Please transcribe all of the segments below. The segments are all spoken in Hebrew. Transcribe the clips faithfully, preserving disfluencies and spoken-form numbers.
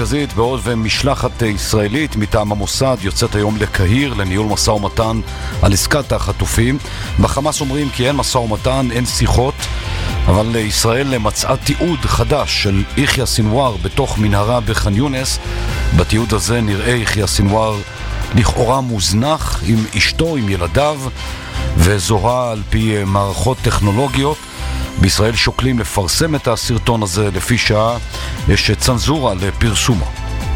המרכזית, בעוד ומשלחת ישראלית מטעם המוסד יוצאת היום לקהיר לניהול משא ומתן על עסקת החטופים. בחמאס אומרים כי אין משא ומתן, אין שיחות, אבל ישראל מצאה תיעוד חדש של יחיא סנוואר בתוך מנהרה בח'אן יונס. בתיעוד הזה נראה יחיא סנוואר לכאורה מוזנח עם אשתו, עם ילדיו, וזוהה על פי מערכות טכנולוגיות. בישראל שוקלים לפרסם את הסרטון הזה, לפי שעה יש צנזורה לפרסומו.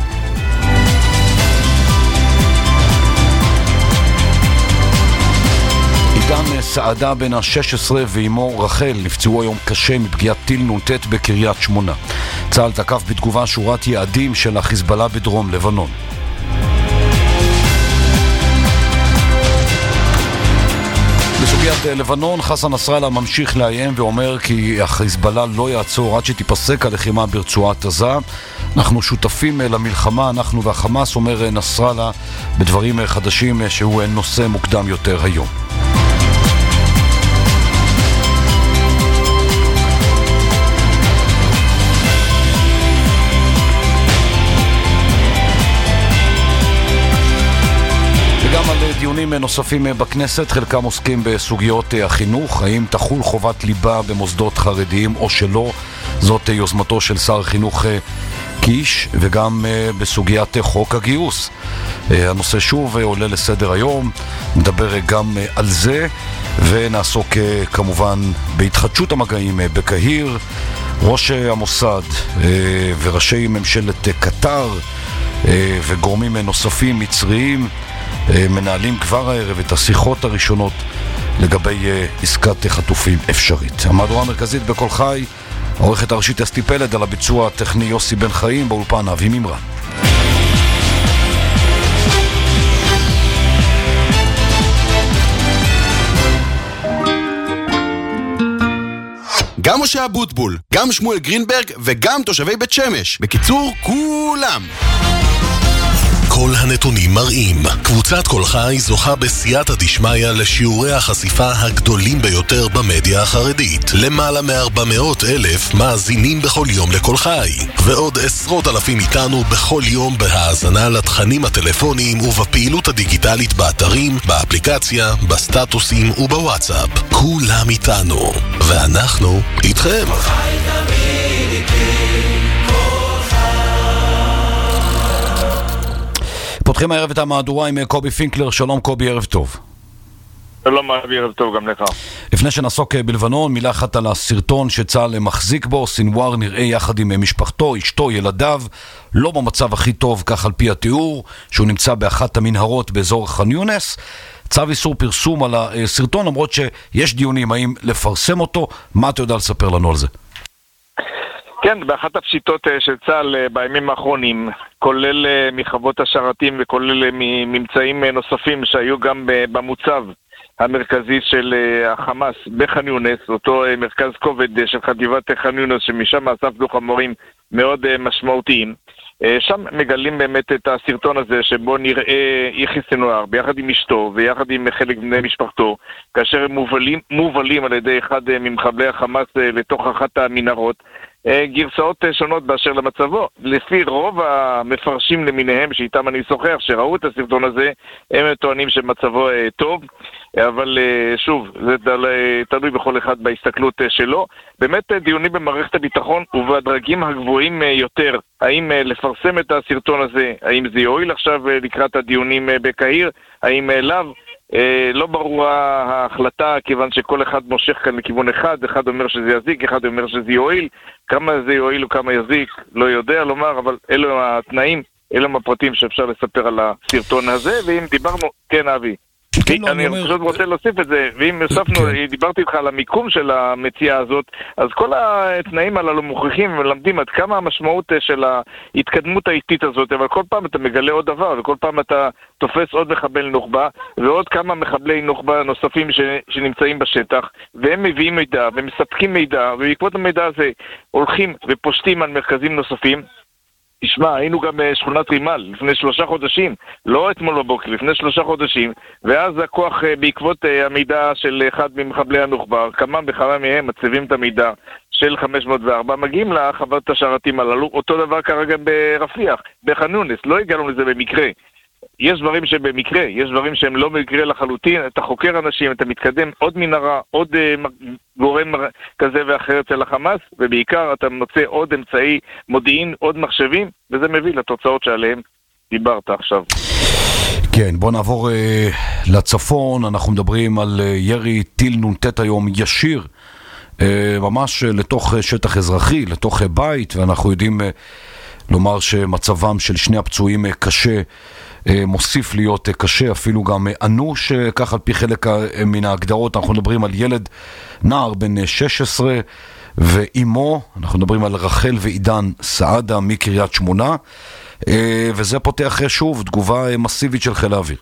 עידן סעדה בן ה-שש עשרה ואימו רחל נפצעו היום קשה מפגיעת טיל נ"ט בקריית שמונה. צה"ל תקף בתגובה שורת יעדים של החיזבאללה בדרום לבנון. בסוגיית לבנון, חסן נסראללה ממשיך לאיים ואומר כי החיזבאללה לא יעצור עד שתיפסק הלחימה ברצועת עזה. אנחנו שותפים למלחמה, אנחנו והחמאס, אומר נסראללה בדברים חדשים שהוא נושא מוקדם יותר היום. דיונים נוספים בכנסת, חלקם עוסקים בסוגיות החינוך, האם תחול חובת ליבה במוסדות חרדיים או שלא. זאת יוזמתו של שר החינוך קיש, וגם בסוגיית חוק הגיוס. הנושא שוב עולה לסדר היום, נדבר גם על זה, ונעסוק כמובן בהתחדשות המגעים בקהיר. ראש המוסד וראשי ממשלת קטר וגורמים נוספים מצריים מנהלים כבר הערב את השיחות הראשונות לגבי עסקת חטופים אפשרית. המהדורה המרכזית בכל חי, העורכת הראשית אסתי פלד, על הביצוע הטכני יוסי בן חיים, באולפן אבי ממרן. גם משה אבוטבול, גם שמואל גרינברג וגם תושבי בית שמש. בקיצור, כולם. כל הנתונים מראים, קבוצת כל חי זוכה בסייעתא דשמיא לשיעורי החשיפה הגדולים ביותר במדיה החרדית. למעלה מ-ארבע מאות אלף מאזינים בכל יום לכל חי, ועוד עשרות אלפים איתנו בכל יום בהאזנה לתכנים הטלפוניים ובפעילות הדיגיטלית באתרים, באפליקציה, בסטטוסים ובוואטסאפ. כולם איתנו, ואנחנו איתכם. פותחים הערב את המהדורה עם קובי פינקלר. שלום קובי, ערב טוב. שלום, ערב טוב גם לך. לפני שנעסוק בלבנון, מילה אחת על הסרטון שצה"ל מחזיק בו. סנוואר נראה יחד עם משפחתו, אשתו, ילדיו, לא במצב הכי טוב, כך על פי התיאור, שהוא נמצא באחת המנהרות באזור ח'אן יונס. צו איסור פרסום על הסרטון, למרות שיש דיונים האם לפרסם אותו. מה אתה יודע לספר לנו על זה? כן, באחת הפשיטות של צה"ל בימים האחרונים, כולל מחוות השרתים וכולל ממצאים נוספים שהיו גם במוצב המרכזי של החמאס בח'אן יונס, אותו מרכז כובד של חטיבת ח'אן יונס, שמשם אספנו חומרים מאוד משמעותיים. שם מגלים באמת את הסרטון הזה שבו נראה יחיא סנוואר ביחד עם אשתו ויחד עם חלק בני משפחתו, כאשר הם מובלים, מובלים על ידי אחד ממחבלי החמאס לתוך אחת המנהרות. גרסאות שונות באשר למצבו. לפי רוב המפרשים למיניהם שאיתם אני שוחח, שראו את הסרטון הזה, הם טוענים שמצבו טוב, אבל שוב, זה תלוי בכל אחד בהסתכלות שלו. באמת דיונים במערכת הביטחון ובדרגים הגבוהים יותר, האם לפרסם את הסרטון הזה, האם זה יועיל עכשיו לקראת הדיונים בקהיר, האם לאו, לא ברורה ההחלטה, כיוון שכל אחד מושך כאן לכיוון אחד, אחד אומר שזה יזיק, אחד אומר שזה יועיל. כמה זה יועיל וכמה יזיק לא יודע לומר, אבל אלו התנאים, אלו הפרטים שאפשר לספר על הסרטון הזה. ואם דיברנו, כן אבי, אני פשוט רוצה להוסיף את זה, ואם הוספנו, דיברתי איתך על המיקום של המציאה הזאת, אז כל התנאים הללו מוכיחים ומלמדים עד כמה המשמעות של ההתקדמות האיטית הזאת, אבל כל פעם אתה מגלה עוד דבר, וכל פעם אתה תופס עוד מחבל נוחבה, ועוד כמה מחבלי נוחבה נוספים שנמצאים בשטח, והם מביאים מידע, ומספקים מידע, ובעקבות המידע הזה הולכים ופושטים על מרכזים נוספים. תשמע, היינו גם בשכונת רימל לפני שלושה חודשים, לא אתמול בבוקר, לפני שלושה חודשים, ואז הכוח בעקבות המידע של אחד ממחבלי הנוח'בה, כמה וכמה מהם מצבים את המידע של חמש מאות וארבע מגיעים לחוות השרתים הללו. אותו דבר קרה גם ברפיח, בח'אן יונס, לא הגענו לזה במקרה. יש דברים שבמקרה, יש דברים שהם לא במקרה לחלוטין, אתה חוקר אנשים, אתה מתקדם עוד מנהרה, עוד uh, גורם כזה ואחר אצל החמאס, ובעיקר אתה מוצא עוד אמצעי מודיעין, עוד מחשבים, וזה מביא לתוצאות שעליהם דיברת עכשיו. כן, בוא נעבור uh, לצפון, אנחנו מדברים על uh, ירי טיל נונטט היום ישיר, uh, ממש uh, לתוך uh, שטח אזרחי, לתוך uh, בית, ואנחנו יודעים uh, לומר שמצבם של שני הפצועים uh, קשה, מוסיף להיות קשה, אפילו גם אנוש, כך על פי חלק מן ההגדרות. אנחנו מדברים על ילד נער בן שש עשרה ואימו, אנחנו מדברים על רחל ועידן סעדה מקריית שמונה, וזה פותח שוב תגובה מסיבית של חיל האוויר.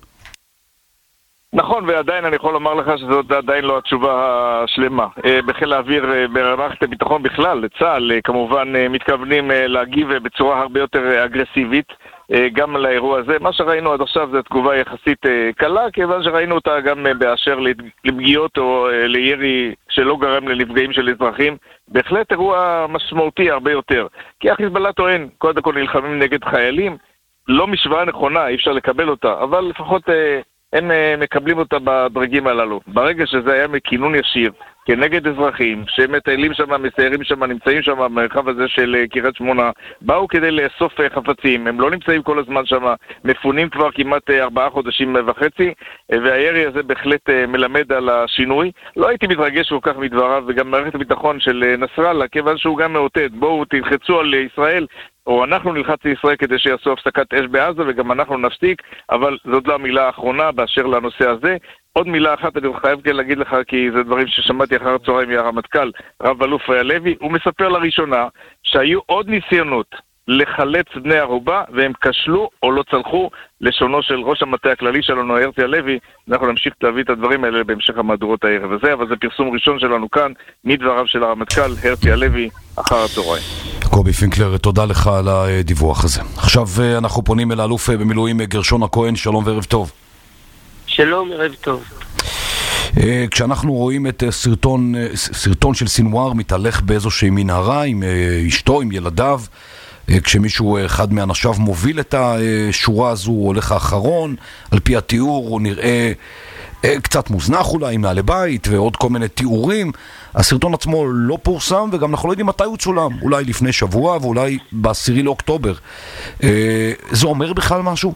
נכון, ועדיין אני יכול לומר לך שזאת עדיין לא התשובה השלמה. בחיל האוויר, במערכת הביטחון בכלל, לצה"ל, כמובן מתכוונים להגיב בצורה הרבה יותר אגרסיבית גם לאירוע הזה. מה שראינו עד עכשיו זה תגובה יחסית קלה, כיוון שראינו אותה גם באשר לפגיעות או לירי שלא גרם לנפגעים של אזרחים. בהחלט אירוע משמעותי הרבה יותר. כי החיזבאללה טוען, קודם כל נלחמים נגד חיילים, לא משוואה נכונה, אי אפשר לקבל אותה, אבל לפחות הם מקבלים אותה בדרגים הללו. ברגע שזה היה מכינון ישיר כנגד אזרחים שמטיילים שם, מסיירים שם, נמצאים שם במרחב הזה של קריית שמונה, באו כדי לאסוף חפצים, הם לא נמצאים כל הזמן שם, מפונים כבר כמעט ארבעה חודשים וחצי, והירי הזה בהחלט מלמד על השינוי. לא הייתי מתרגש כל כך מדבריו, וגם מערכת הביטחון של נסראללה, כיוון שהוא גם מעוטד, בואו תלחצו על ישראל, או אנחנו נלחץ לישראל כדי שיעשו הפסקת אש בעזה, וגם אנחנו נפסיק, אבל זאת לא המילה האחרונה באשר לנושא הזה. עוד מילה אחת אני חייב כן להגיד לך, כי זה דברים ששמעתי אחר הצהריים מהרמטכ"ל, רב אלוף הלוי, הוא מספר לראשונה שהיו עוד ניסיונות לחלץ בני ערובה, והם כשלו או לא צלחו, לשונו של ראש המטה הכללי שלנו, הרצי הלוי. אנחנו נמשיך להביא את הדברים האלה בהמשך המהדורות הערב הזה, אבל זה פרסום ראשון שלנו כאן, מדבריו של הרמטכ"ל, הרצי הלוי, אחר הצהריים. קובי פינקלר, תודה לך על הדיווח הזה. עכשיו אנחנו פונים אל האלוף במילואים גרשון הכהן, שלום וערב טוב. שלום, ערב טוב. כשאנחנו רואים את סרטון, סרטון של סינואר מתהלך באיזושהי מנהרה עם אשתו, עם ילדיו, כשמישהו, אחד מאנשיו מוביל את השורה הזו, הוא הולך האחרון, על פי התיאור הוא נראה קצת מוזנח אולי, מעלי בית ועוד כל מיני תיאורים. הסרטון עצמו לא פורסם, וגם אנחנו לא יודעים מתי הוא צולם, אולי לפני שבוע ואולי בעשירי לאוקטובר. זה אומר בכלל משהו?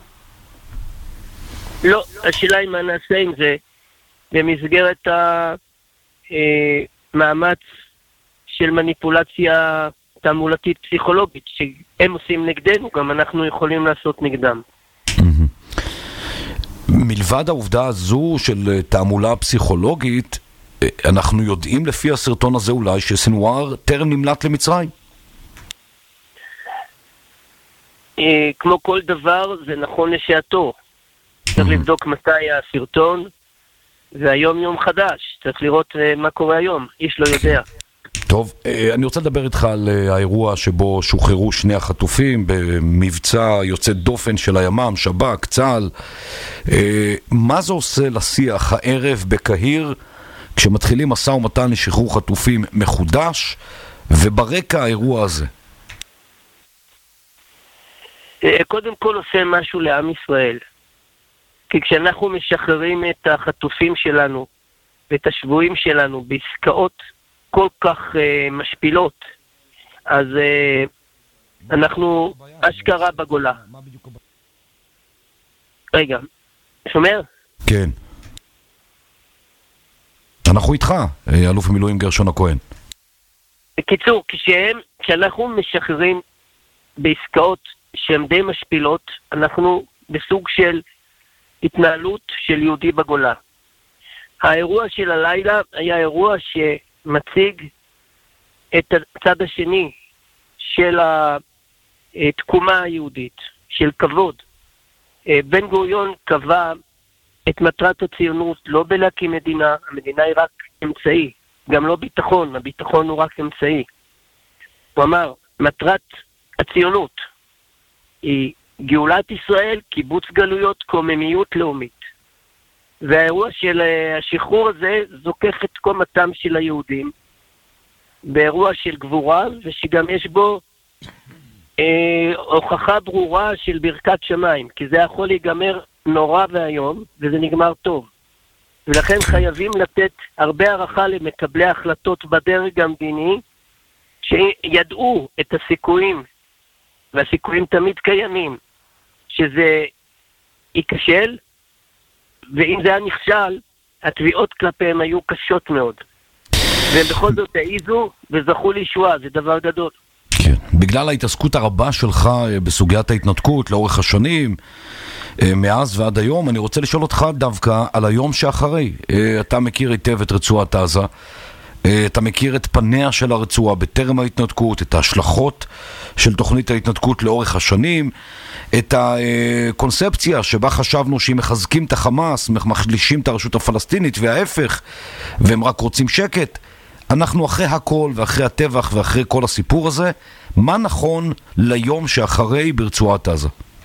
לא, השאלה היא מה נעשה עם זה במסגרת המאמץ של מניפולציה תעמולתית פסיכולוגית שהם עושים נגדנו, גם אנחנו יכולים לעשות נגדם. מלבד העובדה הזו של תעמולה פסיכולוגית, אנחנו יודעים לפי הסרטון הזה אולי שסנואר טרם נמלט למצרים? כמו כל דבר זה נכון לשעתו. צריך לבדוק מתי הסרטון, והיום יום חדש, צריך לראות מה קורה היום, איש לא יודע. טוב, אני רוצה לדבר איתך על האירוע שבו שוחררו שני החטופים במבצע יוצא דופן של הימ"מ, שב"כ, צה"ל. מה זה עושה לשיח הערב בקהיר כשמתחילים משא ומתן לשחרור חטופים מחודש, וברקע האירוע הזה? קודם כל עושה משהו לעם ישראל. כי כשאנחנו משחררים את החטופים שלנו ואת השבויים שלנו בעסקאות כל כך uh, משפילות, אז uh, אנחנו אשכרה בגולה. רגע, שומר? כן. אנחנו איתך, אלוף המילואים גרשון הכהן. בקיצור, כשהם, כשאנחנו משחררים בעסקאות שהן די משפילות, אנחנו בסוג של התנהלות של יהודי בגולה. האירוע של הלילה היה אירוע שמציג את הצד השני של התקומה היהודית, של כבוד. בן גוריון קבע את מטרת הציונות לא בלהקים מדינה, המדינה היא רק אמצעי, גם לא ביטחון, הביטחון הוא רק אמצעי. הוא אמר, מטרת הציונות היא גאולת ישראל, קיבוץ גלויות, קוממיות לאומית. והאירוע של השחרור הזה זוכך את קומתם של היהודים, באירוע של גבורה, ושגם יש בו אה, הוכחה ברורה של ברכת שמיים, כי זה יכול להיגמר נורא והיום, וזה נגמר טוב. ולכן חייבים לתת הרבה הערכה למקבלי ההחלטות בדרג המדיני, שידעו את הסיכויים, והסיכויים תמיד קיימים, שזה ייכשל, ואם זה היה נכשל, התביעות כלפיהם היו קשות מאוד. והם בכל זאת העיזו וזכו לישועה, זה דבר גדול. כן, בגלל ההתעסקות הרבה שלך בסוגיית ההתנתקות לאורך השנים, מאז ועד היום, אני רוצה לשאול אותך דווקא על היום שאחרי. אתה מכיר היטב את רצועת עזה, אתה מכיר את פניה של הרצועה בטרם ההתנתקות, את ההשלכות של תוכנית ההתנתקות לאורך השנים, את הקונספציה שבה חשבנו שאם מחזקים את החמאס, מחלישים את הרשות הפלסטינית וההפך, והם רק רוצים שקט. אנחנו אחרי הכל ואחרי הטבח ואחרי כל הסיפור הזה, מה נכון ליום שאחרי ברצועת עזה?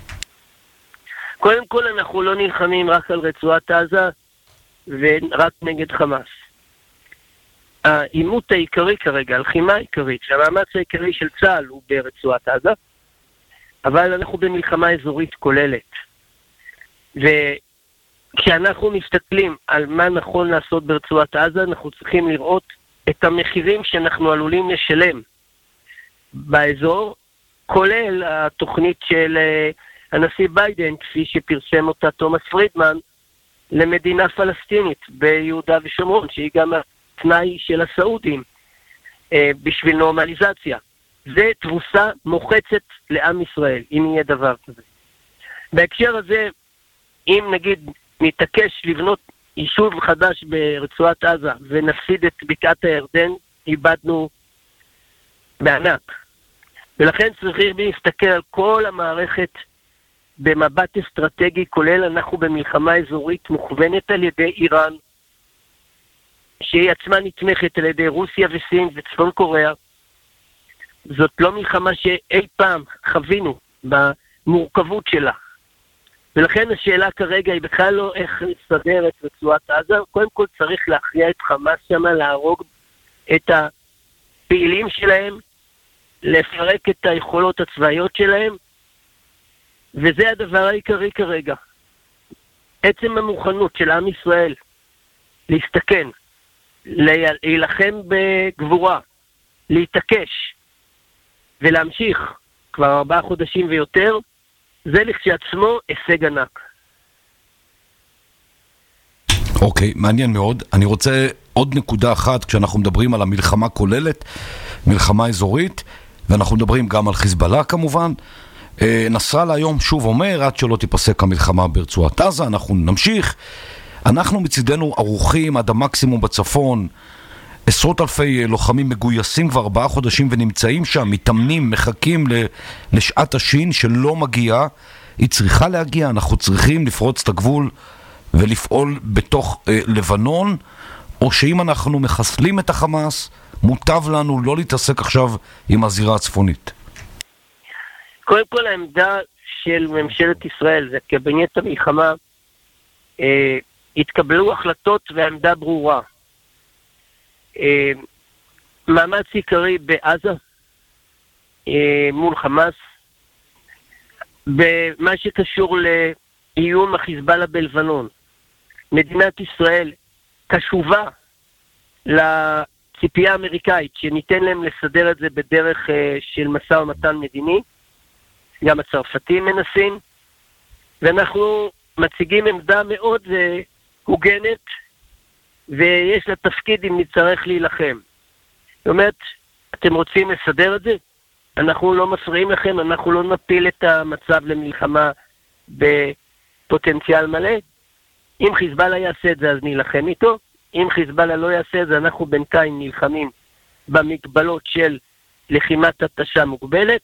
קודם כל אנחנו לא נלחמים רק על רצועת עזה ורק נגד חמאס. העימות העיקרי כרגע, הלחימה העיקרית, שהמאמץ העיקרי של צה"ל הוא ברצועת עזה, אבל אנחנו במלחמה אזורית כוללת. וכשאנחנו מסתכלים על מה נכון לעשות ברצועת עזה, אנחנו צריכים לראות את המחירים שאנחנו עלולים לשלם באזור, כולל התוכנית של הנשיא ביידן, כפי שפרסם אותה תומאס פרידמן, למדינה פלסטינית ביהודה ושומרון, שהיא גם התנאי של הסעודים אה, בשביל נורמליזציה. זה תבוסה מוחצת לעם ישראל, אם יהיה דבר כזה. בהקשר הזה, אם נגיד נתעקש לבנות יישוב חדש ברצועת עזה ונפסיד את בקעת הירדן, איבדנו בענק. ולכן צריכים להסתכל על כל המערכת במבט אסטרטגי, כולל אנחנו במלחמה אזורית מוכוונת על ידי איראן, שהיא עצמה נתמכת על ידי רוסיה וסין וצפון קוריאה. זאת לא מלחמה שאי פעם חווינו במורכבות שלה. ולכן השאלה כרגע היא בכלל לא איך לסדר את רצועת עזה, קודם כל צריך להכריע את חמאס שמה, להרוג את הפעילים שלהם, לפרק את היכולות הצבאיות שלהם, וזה הדבר העיקרי כרגע. עצם המוכנות של עם ישראל להסתכן, להילחם בגבורה, להתעקש ולהמשיך כבר ארבעה חודשים ויותר, זה לכשעצמו הישג ענק. אוקיי, מעניין מאוד. אני רוצה עוד נקודה אחת, כשאנחנו מדברים על המלחמה כוללת, מלחמה אזורית, ואנחנו מדברים גם על חיזבאללה כמובן. נסראללה היום שוב אומר, עד שלא תיפסק המלחמה ברצועת עזה, אנחנו נמשיך. אנחנו מצידנו ערוכים עד המקסימום בצפון, עשרות אלפי לוחמים מגויסים כבר ארבעה חודשים ונמצאים שם, מתאמנים, מחכים לשעת השין שלא מגיעה, היא צריכה להגיע, אנחנו צריכים לפרוץ את הגבול ולפעול בתוך אה, לבנון, או שאם אנחנו מחסלים את החמאס, מוטב לנו לא להתעסק עכשיו עם הזירה הצפונית. קודם כל העמדה של ממשלת ישראל, זה קבינט המלחמה, אה, התקבלו החלטות והעמדה ברורה. אה, מאמץ עיקרי בעזה, אה, מול חמאס, במה שקשור לאיום החיזבאללה בלבנון. מדינת ישראל קשובה לציפייה האמריקאית, שניתן להם לסדר את זה בדרך אה, של משא ומתן מדיני, גם הצרפתים מנסים, ואנחנו מציגים עמדה מאוד אה, הוגנת, ויש לה תפקיד אם נצטרך להילחם. זאת אומרת, אתם רוצים לסדר את זה? אנחנו לא מפריעים לכם, אנחנו לא נפיל את המצב למלחמה בפוטנציאל מלא. אם חיזבאללה יעשה את זה, אז נילחם איתו. אם חיזבאללה לא יעשה את זה, אנחנו בינתיים נלחמים במגבלות של לחימת התשה מוגבלת,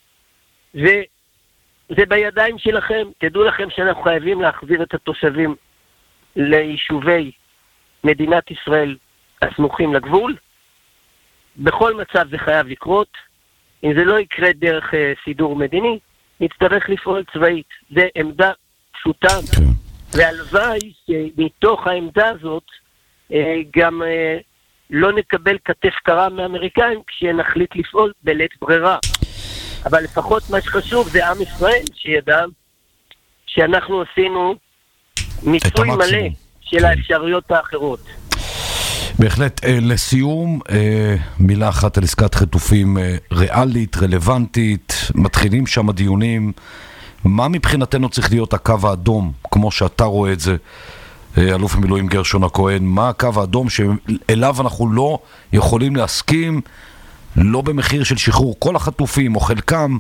וזה בידיים שלכם. תדעו לכם שאנחנו חייבים להחזיר את התושבים ליישובי מדינת ישראל הסמוכים לגבול. בכל מצב זה חייב לקרות. אם זה לא יקרה דרך uh, סידור מדיני, נצטרך לפעול צבאית. זה עמדה פשוטה, והלוואי שמתוך העמדה הזאת uh, גם uh, לא נקבל כתף קרה מאמריקאים כשנחליט לפעול בלית ברירה. אבל לפחות מה שחשוב זה עם ישראל שידע שאנחנו עשינו מיצוי מלא של האפשרויות האחרות. בהחלט. לסיום, מילה אחת על עסקת חטופים ריאלית, רלוונטית, מתחילים שם הדיונים. מה מבחינתנו צריך להיות הקו האדום, כמו שאתה רואה את זה, אלוף המילואים גרשון הכהן? מה הקו האדום שאליו אנחנו לא יכולים להסכים, לא במחיר של שחרור כל החטופים או חלקם?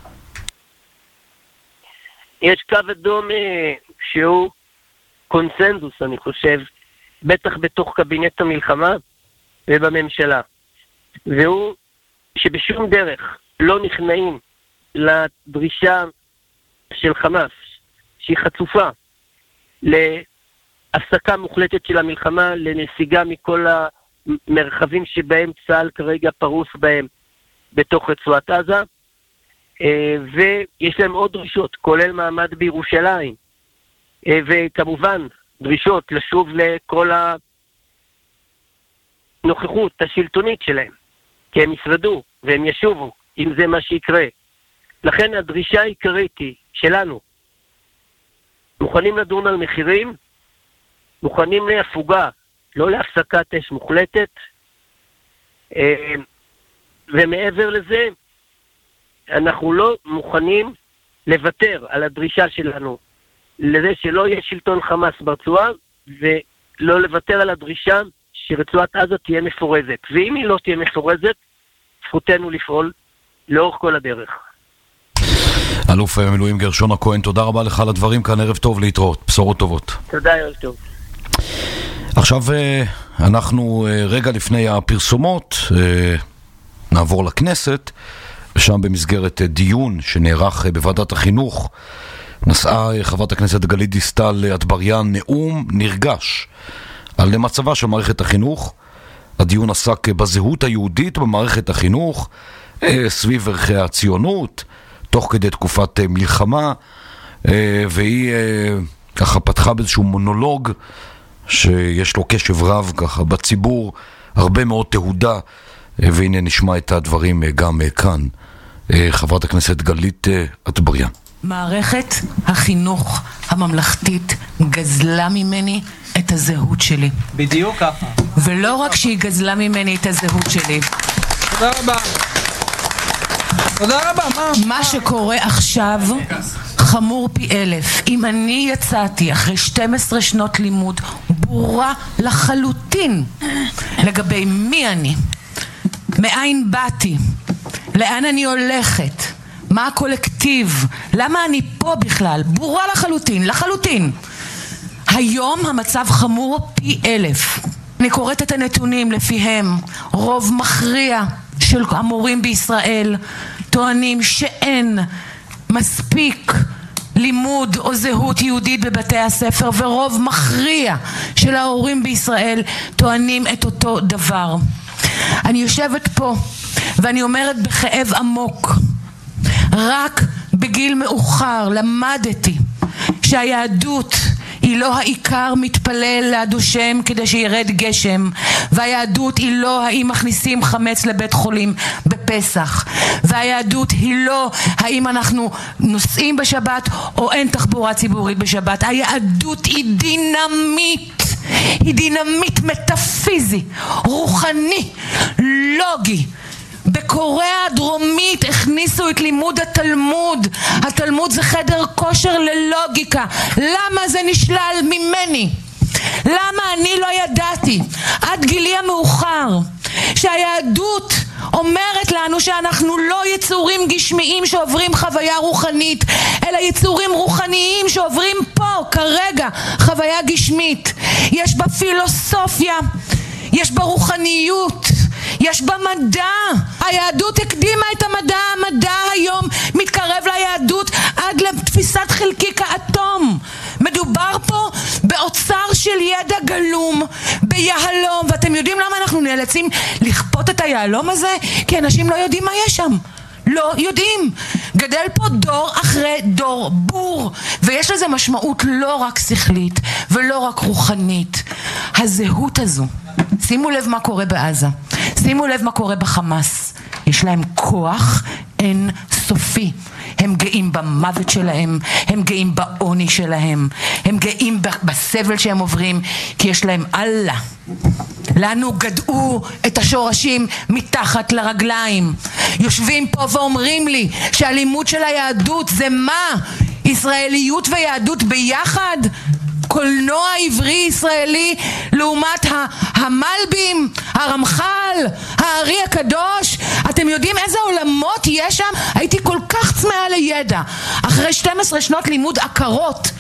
יש קו אדום שהוא קונסנזוס, אני חושב, בטח בתוך קבינט המלחמה ובממשלה, והוא שבשום דרך לא נכנעים לדרישה של חמאס, שהיא חצופה להפסקה מוחלטת של המלחמה, לנסיגה מכל המרחבים שבהם צה"ל כרגע פרוס בהם בתוך רצועת עזה, ויש להם עוד דרישות, כולל מעמד בירושלים, וכמובן דרישות לשוב לכל הנוכחות השלטונית שלהם, כי הם ישרדו והם ישובו, אם זה מה שיקרה. לכן הדרישה העיקרית היא שלנו, מוכנים לדון על מחירים, מוכנים להפוגה, לא להפסקת אש מוחלטת, ומעבר לזה, אנחנו לא מוכנים לוותר על הדרישה שלנו, לזה שלא יהיה שלטון חמאס ברצועה, ולא לוותר על הדרישה שרצועת עזה תהיה מפורזת. ואם היא לא תהיה מפורזת, זכותנו לפעול לאורך כל הדרך. אלוף המילואים גרשון הכהן, תודה רבה לך על הדברים כאן, ערב טוב, להתראות, בשורות טובות. תודה, ערב טוב. עכשיו אנחנו רגע לפני הפרסומות נעבור לכנסת, ושם במסגרת דיון שנערך בוועדת החינוך נשאה חברת הכנסת גלית דיסטל אטבריאן נאום נרגש על מצבה של מערכת החינוך. הדיון עסק בזהות היהודית במערכת החינוך, סביב ערכי הציונות, תוך כדי תקופת מלחמה, והיא ככה פתחה באיזשהו מונולוג שיש לו קשב רב ככה בציבור, הרבה מאוד תהודה, והנה נשמע את הדברים גם כאן. חברת הכנסת גלית אטבריאן. מערכת החינוך הממלכתית גזלה ממני את הזהות שלי. בדיוק ככה. ולא רק שהיא גזלה ממני את הזהות שלי. תודה רבה. תודה רבה, מה? מה שקורה עכשיו חמור פי אלף. אם אני יצאתי אחרי שתים עשרה שנות לימוד ברורה לחלוטין לגבי מי אני, מאין באתי, לאן אני הולכת, מה הקולקטיב, למה אני פה בכלל, ברורה לחלוטין, לחלוטין. היום המצב חמור פי אלף. אני קוראת את הנתונים לפיהם רוב מכריע של המורים בישראל טוענים שאין מספיק לימוד או זהות יהודית בבתי הספר, ורוב מכריע של ההורים בישראל טוענים את אותו דבר. אני יושבת פה ואני אומרת בכאב עמוק, רק בגיל מאוחר למדתי שהיהדות היא לא העיקר מתפלל לעד השם כדי שירד גשם, והיהדות היא לא האם מכניסים חמץ לבית חולים בפסח, והיהדות היא לא האם אנחנו נוסעים בשבת או אין תחבורה ציבורית בשבת. היהדות היא דינמיט, היא דינמיט מטאפיזי, רוחני, לוגי. בקוריאה הדרומית הכניסו את לימוד התלמוד. התלמוד זה חדר כושר ללוגיקה. למה זה נשלל ממני? למה אני לא ידעתי עד גילי המאוחר שהיהדות אומרת לנו שאנחנו לא יצורים גשמיים שעוברים חוויה רוחנית, אלא יצורים רוחניים שעוברים פה כרגע חוויה גשמית. יש בה פילוסופיה, יש בה רוחניות, יש בה מדע. היהדות הקדימה את המדע. המדע היום מתקרב ליהדות עד לתפיסת חלקיק האטום. מדובר פה באוצר של ידע גלום, ביהלום. ואתם יודעים למה אנחנו נאלצים לכפות את היהלום הזה? כי אנשים לא יודעים מה יש שם. לא יודעים. גדל פה דור אחרי דור בור, ויש לזה משמעות לא רק שכלית ולא רק רוחנית. הזהות הזו, שימו לב מה קורה בעזה, שימו לב מה קורה בחמאס, יש להם כוח אין סופי. הם גאים במוות שלהם, הם גאים בעוני שלהם, הם גאים בסבל שהם עוברים, כי יש להם אללה. לנו גדעו את השורשים מתחת לרגליים. יושבים פה ואומרים לי שהלימוד של היהדות זה מה? ישראליות ויהדות ביחד? קולנוע עברי ישראלי לעומת המלבים, הרמח"ל, הארי הקדוש. אתם יודעים איזה עולמות יש שם? הייתי כל כך צמאה לידע אחרי שתים עשרה שנות לימוד עקרות.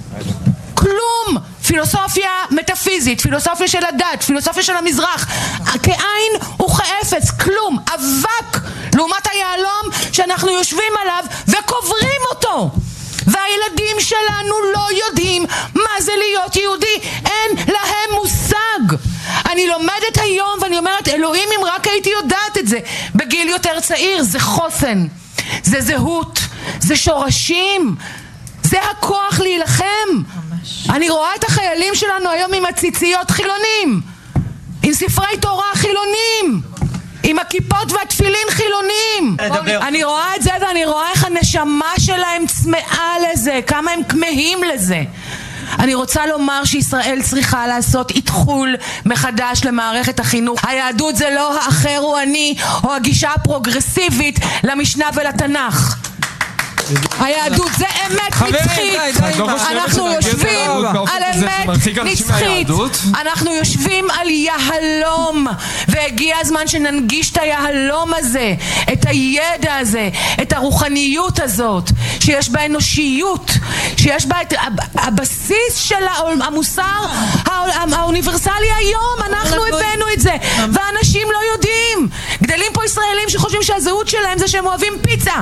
כלום. פילוסופיה מטאפיזית, פילוסופיה של הדת, פילוסופיה של המזרח, כעין וכאפס, כלום, אבק לעומת היעלום שאנחנו יושבים עליו וקוברים אותו. והילדים שלנו לא יודעים מה זה להיות יהודי, אין להם מושג. אני לומדת היום ואני אומרת, אלוהים אם רק הייתי יודעת את זה בגיל יותר צעיר. זה חוסן, זה זהות, זה שורשים, זה הכוח להילחם. ממש. אני רואה את החיילים שלנו היום עם הציציות חילונים, עם ספרי תורה חילונים, עם הכיפות והתפילין חילונים. אני רואה את זה ואני רואה איך הנשמה שלהם צמאה לזה, כמה הם כמהים לזה. אני רוצה לומר שישראל צריכה לעשות התחול מחדש למערכת החינוך. היהדות זה לא האחר הוא אני או הגישה הפרוגרסיבית למשנה ולתנ"ך. היהדות זה אמת נצחית. אנחנו יושבים על אמת נצחית, אנחנו יושבים על יהלום, והגיע הזמן שננגיש את היהלום הזה, את הידע הזה, את הרוחניות הזאת שיש בה אנושיות, שיש בה את הבסיס של המוסר האוניברסלי. היום אנחנו הבאנו את זה ואנשים לא יודעים. גדלים פה ישראלים שחושבים שהזהות שלהם זה שהם אוהבים פיצה.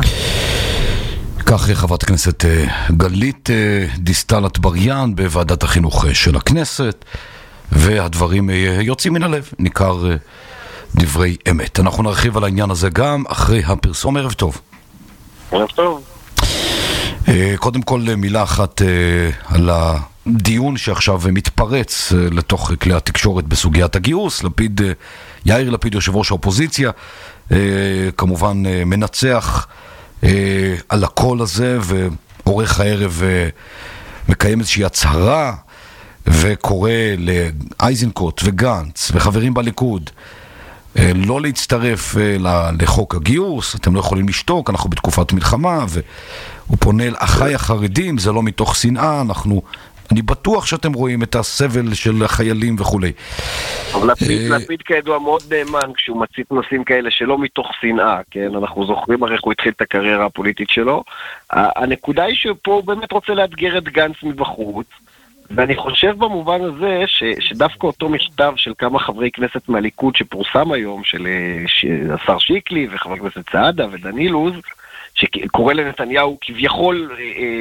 כך חברת הכנסת גלית דיסטל אטבריאן בוועדת החינוך של הכנסת, והדברים יוצאים מן הלב, ניכר דברי אמת. אנחנו נרחיב על העניין הזה גם אחרי הפרסום. ערב טוב. ערב טוב. קודם כל מילה אחת על הדיון שעכשיו מתפרץ לתוך כלי התקשורת בסוגיית הגיוס. לפיד, יאיר לפיד יושב ראש האופוזיציה, כמובן מנצח על הקול הזה, ועורך הערב מקיים איזושהי הצהרה וקורא לאייזנקוט וגנץ וחברים בליכוד לא להצטרף לחוק הגיוס. אתם לא יכולים לשתוק, אנחנו בתקופת מלחמה. והוא פונה אל אחי החרדים, זה לא מתוך שנאה, אנחנו, אני בטוח שאתם רואים את הסבל של החיילים וכולי. אבל לפיד כידוע מאוד נאמן כשהוא מציף נושאים כאלה שלא מתוך שנאה, כן? אנחנו זוכרים הרי איך הוא התחיל את הקריירה הפוליטית שלו. הנקודה היא שפה הוא באמת רוצה לאתגר את גנץ מבחוץ, ואני חושב במובן הזה ש, שדווקא אותו מכתב של כמה חברי כנסת מהליכוד שפורסם היום, של השר שיקלי וחבר הכנסת סעדה ודן אילוז, שקורא לנתניהו כביכול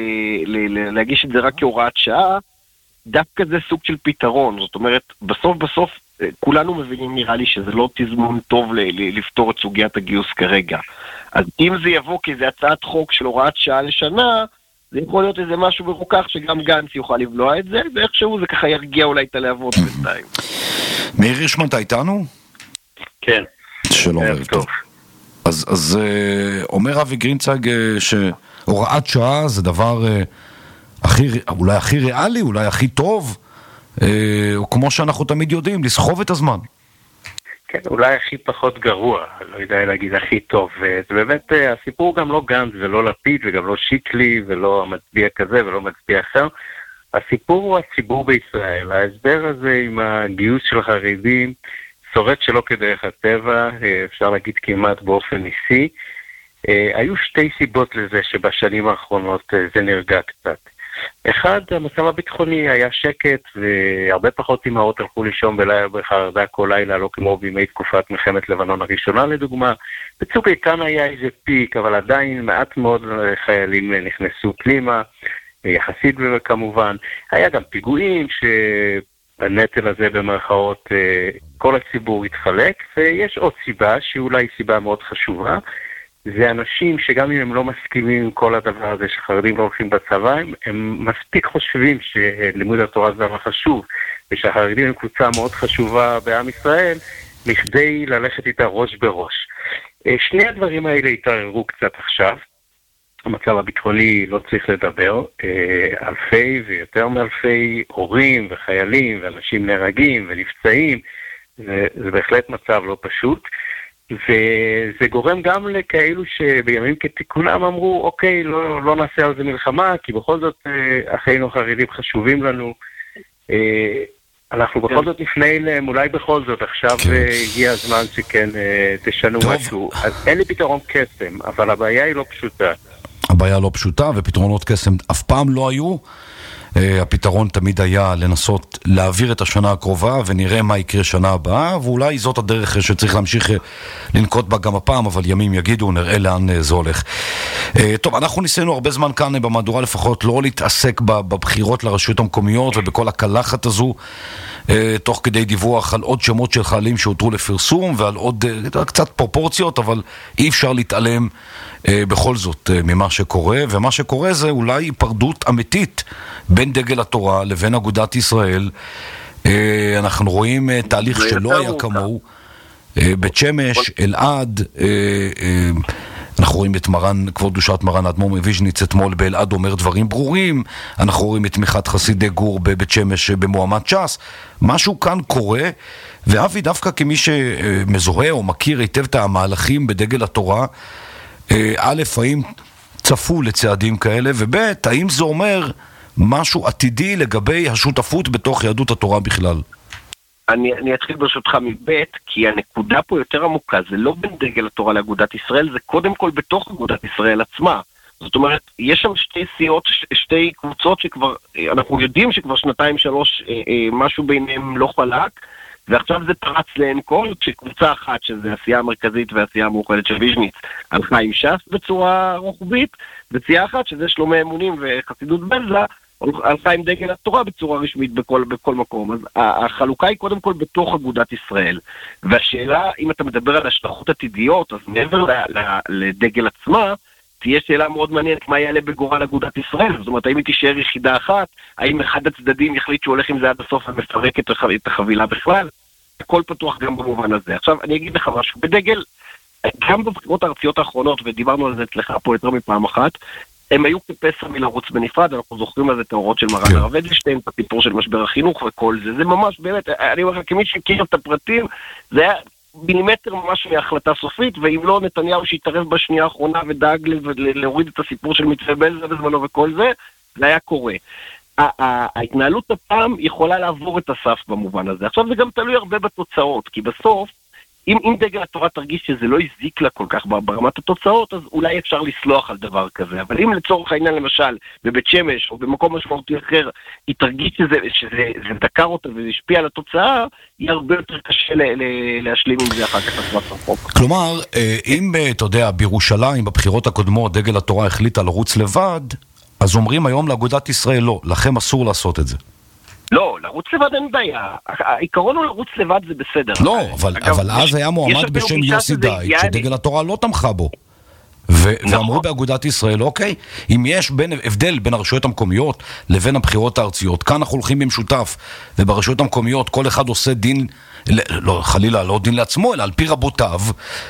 אה, להגיש את זה רק כהוראת שעה, דווקא זה סוג של פתרון. זאת אומרת, בסוף בסוף כולנו מבינים, נראה לי שזה לא תזמון טוב ל- ל- לפתור את סוגיית הגיוס כרגע. אז אם זה יבוא כאיזה הצעת חוק של הוראת שעה לשנה, זה יכול להיות איזה משהו ברוכך שגם גנץ יוכל לבלוע את זה, ואיכשהו זה ככה ירגיע אולי את הלהבות בינתיים. מאיר הירשמן, אתה איתנו? כן. שלום, ערב טוב. אז, אז אומר אבי גרינצייג שהוראת שעה זה דבר הכי, אולי הכי ריאלי, אולי הכי טוב, או כמו שאנחנו תמיד יודעים, לסחוב את הזמן. כן, אולי הכי פחות גרוע, לא יודע להגיד הכי טוב. זה באמת, הסיפור גם לא גנץ ולא לפיד וגם לא שיקלי ולא מצביע כזה ולא מצביע אחר. הסיפור הוא הציבור בישראל. ההסבר הזה עם הגיוס של החרדים שורד שלא כדרך הטבע, אפשר להגיד כמעט באופן ניסי. היו שתי סיבות לזה שבשנים האחרונות זה נרגע קצת. אחד, המצב הביטחוני היה שקט, והרבה פחות אמהות הלכו לישון בלילה בחרדה כל לילה, לא כמו בימי תקופת מלחמת לבנון הראשונה לדוגמה. בצוק איתן היה איזה פיק, אבל עדיין מעט מאוד חיילים נכנסו פנימה, יחסית וכמובן. היה גם פיגועים שהנטל הזה במרכאות כל הציבור התחלק, ויש עוד סיבה שאולי סיבה מאוד חשובה, זה אנשים שגם אם הם לא מסכימים עם כל הדבר הזה שחרדים לא הולכים בצבא, הם, הם מספיק חושבים שלימוד התורה זה דבר חשוב, ושהחרדים הם קבוצה מאוד חשובה בעם ישראל, מכדי ללכת איתה ראש בראש. שני הדברים האלה התערערו קצת עכשיו, המצב הביטחוני לא צריך לדבר, אלפי ויותר מאלפי הורים וחיילים ואנשים נהרגים ונפצעים, זה, זה בהחלט מצב לא פשוט, וזה גורם גם לכאלו שבימים כתיקונם אמרו, אוקיי, לא, לא נעשה על זה מלחמה, כי בכל זאת אחינו החרדים חשובים לנו, אנחנו בכל זאת נפנה אליהם, אולי בכל זאת, עכשיו הגיע הזמן שכן תשנו משהו. אז אין לי פתרון קסם, אבל הבעיה היא לא פשוטה. הבעיה לא פשוטה, ופתרונות קסם אף פעם לא היו. הפתרון תמיד היה לנסות להעביר את השנה הקרובה, ונראה מה יקרה שנה הבאה, ואולי זאת הדרך שצריך להמשיך לנקוט בה גם הפעם, אבל ימים יגידו, נראה לאן זה הולך. טוב, אנחנו ניסינו הרבה זמן כאן במהדורה לפחות לא להתעסק בבחירות לרשויות המקומיות ובכל הקלחת הזו, תוך כדי דיווח על עוד שמות של חיילים שהותרו לפרסום ועל עוד קצת פרופורציות, אבל אי אפשר להתעלם בכל זאת ממה שקורה, ומה שקורה זה אולי היפרדות אמיתית בין דגל התורה לבין אגודת ישראל. אנחנו רואים תהליך שלא היה כמוהו, בית שמש, אלעד, אנחנו רואים את מרן, כבוד קדושת מרן האדמו"ר מוויז'ניץ אתמול באלעד אומר דברים ברורים, אנחנו רואים את תמיכת חסידי גור בבית שמש במועמד ש"ס, משהו כאן קורה, ואבי דווקא כמי שמזוהה או מכיר היטב את המהלכים בדגל התורה, א', האם צפו לצעדים כאלה, וב', האם זה אומר משהו עתידי לגבי השותפות בתוך יהדות התורה בכלל? אני, אני אתחיל ברשותך מבית, כי הנקודה פה יותר עמוקה, זה לא בין דגל התורה לאגודת ישראל, זה קודם כל בתוך אגודת ישראל עצמה. זאת אומרת, יש שם שתי סיעות, שתי קבוצות שכבר, אנחנו יודעים שכבר שנתיים שלוש, משהו ביניהם לא חלק, ועכשיו זה פרץ לעין כל, כשקבוצה אחת, שזה הסיעה המרכזית והסיעה המאוחדת של ויז'ניץ, הלכה עם ש"ס בצורה רוחבית, וסיעה אחת, שזה שלומי אמונים וחסידות בלזה, הלכה עם דגל התורה בצורה רשמית בכל, בכל מקום. אז החלוקה היא קודם כל בתוך אגודת ישראל. והשאלה, אם אתה מדבר על השלכות עתידיות, אז מעבר לדגל עצמה, תהיה שאלה מאוד מעניינת מה יעלה בגורל אגודת ישראל. זאת אומרת, האם היא תישאר יחידה אחת? האם אחד הצדדים יחליט שהוא הולך עם זה עד הסוף ומפרק את החבילה בכלל? הכל פתוח גם במובן הזה. עכשיו, אני אגיד לך משהו. בדגל, גם בבחירות הארציות האחרונות, ודיברנו על זה אצלך פה יותר מפעם אחת, הם היו כפסע מלרוץ בנפרד, אנחנו זוכרים על זה את ההוראות של מרן הרב אדלשטיין, את הסיפור של משבר החינוך וכל זה. זה ממש באמת, אני אומר לך, כמי שכיר את הפרטים, זה היה מילימטר ממש מההחלטה סופית, ואם לא נתניהו שהתערב בשנייה האחרונה ודאג להוריד את הסיפור של מתווה בלזה בזמנו וכל זה, זה היה קורה. ההתנהלות הפעם יכולה לעבור את הסף במובן הזה. עכשיו זה גם תלוי הרבה בתוצאות, כי בסוף, אם, אם דגל התורה תרגיש שזה לא הזיק לה כל כך ברמת התוצאות, אז אולי אפשר לסלוח על דבר כזה. אבל אם לצורך העניין למשל, בבית שמש או במקום משמעותי אחר, היא תרגיש שזה, שזה, שזה דקר אותה וזה השפיע על התוצאה, יהיה הרבה יותר קשה ל, ל, להשלים עם זה אחר כך לטווח רחוק. כלומר, אם, אתה יודע, בירושלים, בבחירות הקודמות, דגל התורה החליטה לרוץ לבד, אז אומרים היום לאגודת ישראל, לא, לכם אסור לעשות את זה. לא, לרוץ לבד אין בעיה. העיקרון הוא לרוץ לבד זה בסדר. לא, אבל, אבל אז היה מועמד בשם יוסי דייט, שדגל התורה לא תמכה בו. ואמרו באגודת ישראל, אוקיי, אם יש בין, הבדל בין הרשויות המקומיות לבין הבחירות הארציות, כאן אנחנו הולכים במשותף, וברשויות המקומיות כל אחד עושה דין, לא, חלילה, לא דין לעצמו, אלא על פי רבותיו,